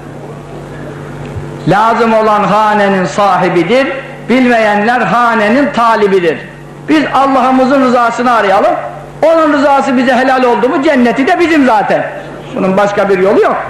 Lazım olan hanenin sahibidir. Bilmeyenler hanenin talibidir. Biz Allah'ımızın rızasını arayalım. Onun rızası bize helal oldu mu cenneti de bizim zaten. Bunun başka bir yolu yok.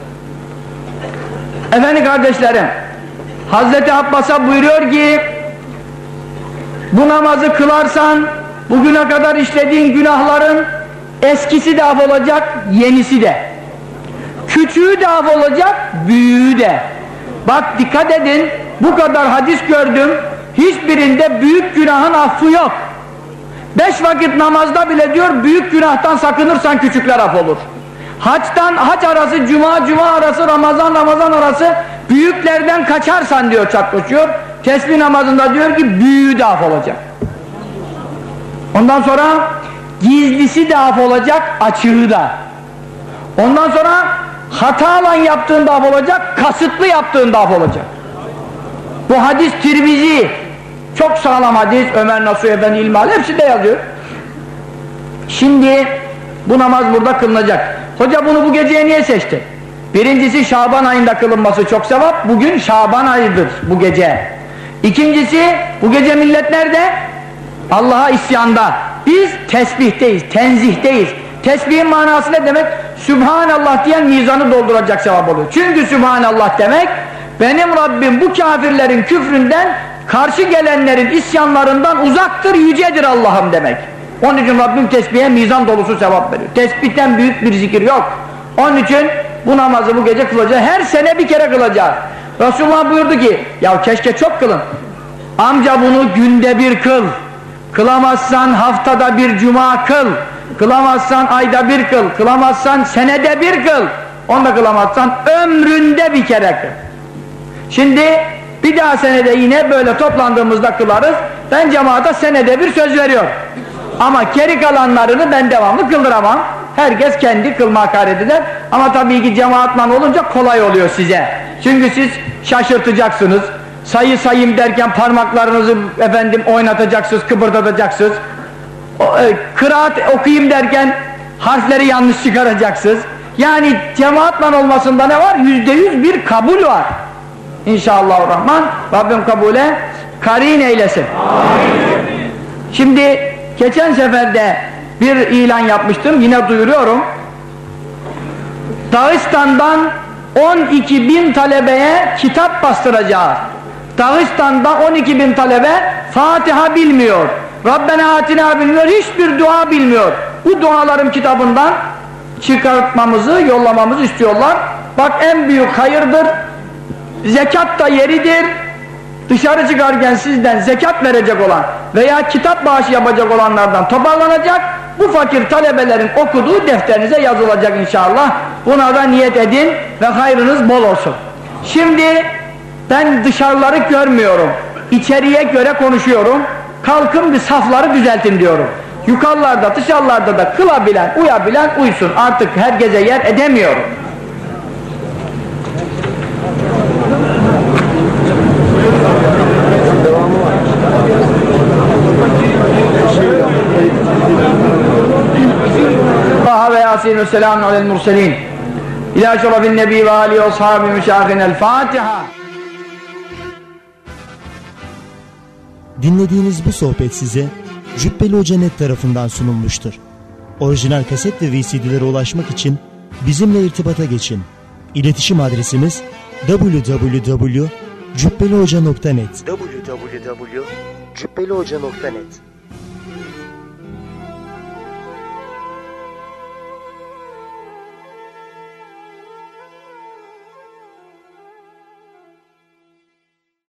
Efendim kardeşlerim, Hazreti Abbas'a buyuruyor ki bu namazı kılarsan bugüne kadar işlediğin günahların eskisi de af olacak, yenisi de. Küçüğü de af olacak, büyüğü de. Bak dikkat edin, bu kadar hadis gördüm, hiçbirinde büyük günahın affı yok. 5 vakit namazda bile diyor, büyük günahtan sakınırsan küçükler af olur. Hac arası, cuma arası, Ramazan arası büyüklerden kaçarsan diyor, çatlaşıyor. Tesbih namazında diyor ki büyüğü de af olacak. Ondan sonra gizlisi de af olacak, açığı da. Ondan sonra hatalan yaptığın da af olacak, kasıtlı yaptığın da af olacak. Bu hadis Tirmizi, çok sağlam hadis, Ömer Nasuh Efendi İlmihal hepsinde yazıyor. Şimdi bu namaz burada kılınacak. Hoca bunu bu geceye niye seçti? Birincisi Şaban ayında kılınması çok sevap. Bugün Şaban ayıdır bu gece. İkincisi, bu gece millet nerede? Allah'a isyanda. Biz tesbihdeyiz, tenzihteyiz. Tesbihin manası ne demek? Sübhanallah diyen mizanı dolduracak sevap oluyor. Çünkü Sübhanallah demek, benim Rabbim bu kafirlerin küfründen, karşı gelenlerin isyanlarından uzaktır, yücedir Allah'ım demek. Onun için Rabbim tesbihe mizan dolusu sevap veriyor. Tesbihten büyük bir zikir yok. Onun için bu namazı bu gece kılacağız. Her sene bir kere kılacağız. Resulullah buyurdu ki, ya keşke çok kılın. Amca bunu günde bir kıl. Kılamazsan haftada bir cuma kıl. Kılamazsan ayda bir kıl. Kılamazsan senede bir kıl. Onu da kılamazsan ömründe bir kere kıl. Şimdi bir daha senede yine böyle toplandığımızda kılarız. Ben cemaata senede bir söz veriyorum. Ama geri kalanlarını ben devamlı kıldıramam. Herkes kendi kılma gayret eder. Ama tabii ki cemaatman olunca kolay oluyor size. Çünkü siz şaşırtacaksınız. Sayı sayayım derken parmaklarınızı oynatacaksınız, kıpırdatacaksınız. Kıraat okuyayım derken harfleri yanlış çıkaracaksınız. Yani cemaatman olmasında ne var? %100 bir kabul var. İnşallahurrahman Rabbim kabule karin eylesin. Amin. Şimdi geçen seferde bir ilan yapmıştım, yine duyuruyorum. Dağıstan'dan 12.000 talebeye kitap bastıracağız. Dağıstan'da 12.000 talebe Fatiha bilmiyor, Rabbena Atina bilmiyor, hiçbir dua bilmiyor. Bu duaların kitabından çıkartmamızı, yollamamızı istiyorlar. Bak, en büyük hayırdır, zekat da yeridir. Dışarı çıkarken sizden zekat verecek olan veya kitap bağışı yapacak olanlardan toparlanacak, bu fakir talebelerin okuduğu defterinize yazılacak inşallah. Buna da niyet edin ve hayrınız bol olsun. Şimdi ben dışarıları görmüyorum, içeriye göre konuşuyorum. Kalkın bir safları düzeltin diyorum. Yukarılarda, dışarılarda da kılabilen, uyabilen uysun. Artık herkese yer edemiyorum. Allah ve yasin ve selamun alel murselin. İlâ şerefin nebi ve âli ve ashâbi müşâhinel Fatiha. Dinlediğiniz bu sohbet size Cübbeli Hoca Net tarafından sunulmuştur. Orijinal kaset ve VCD'lere ulaşmak için bizimle irtibata geçin. İletişim adresimiz www.cübbelihoca.net.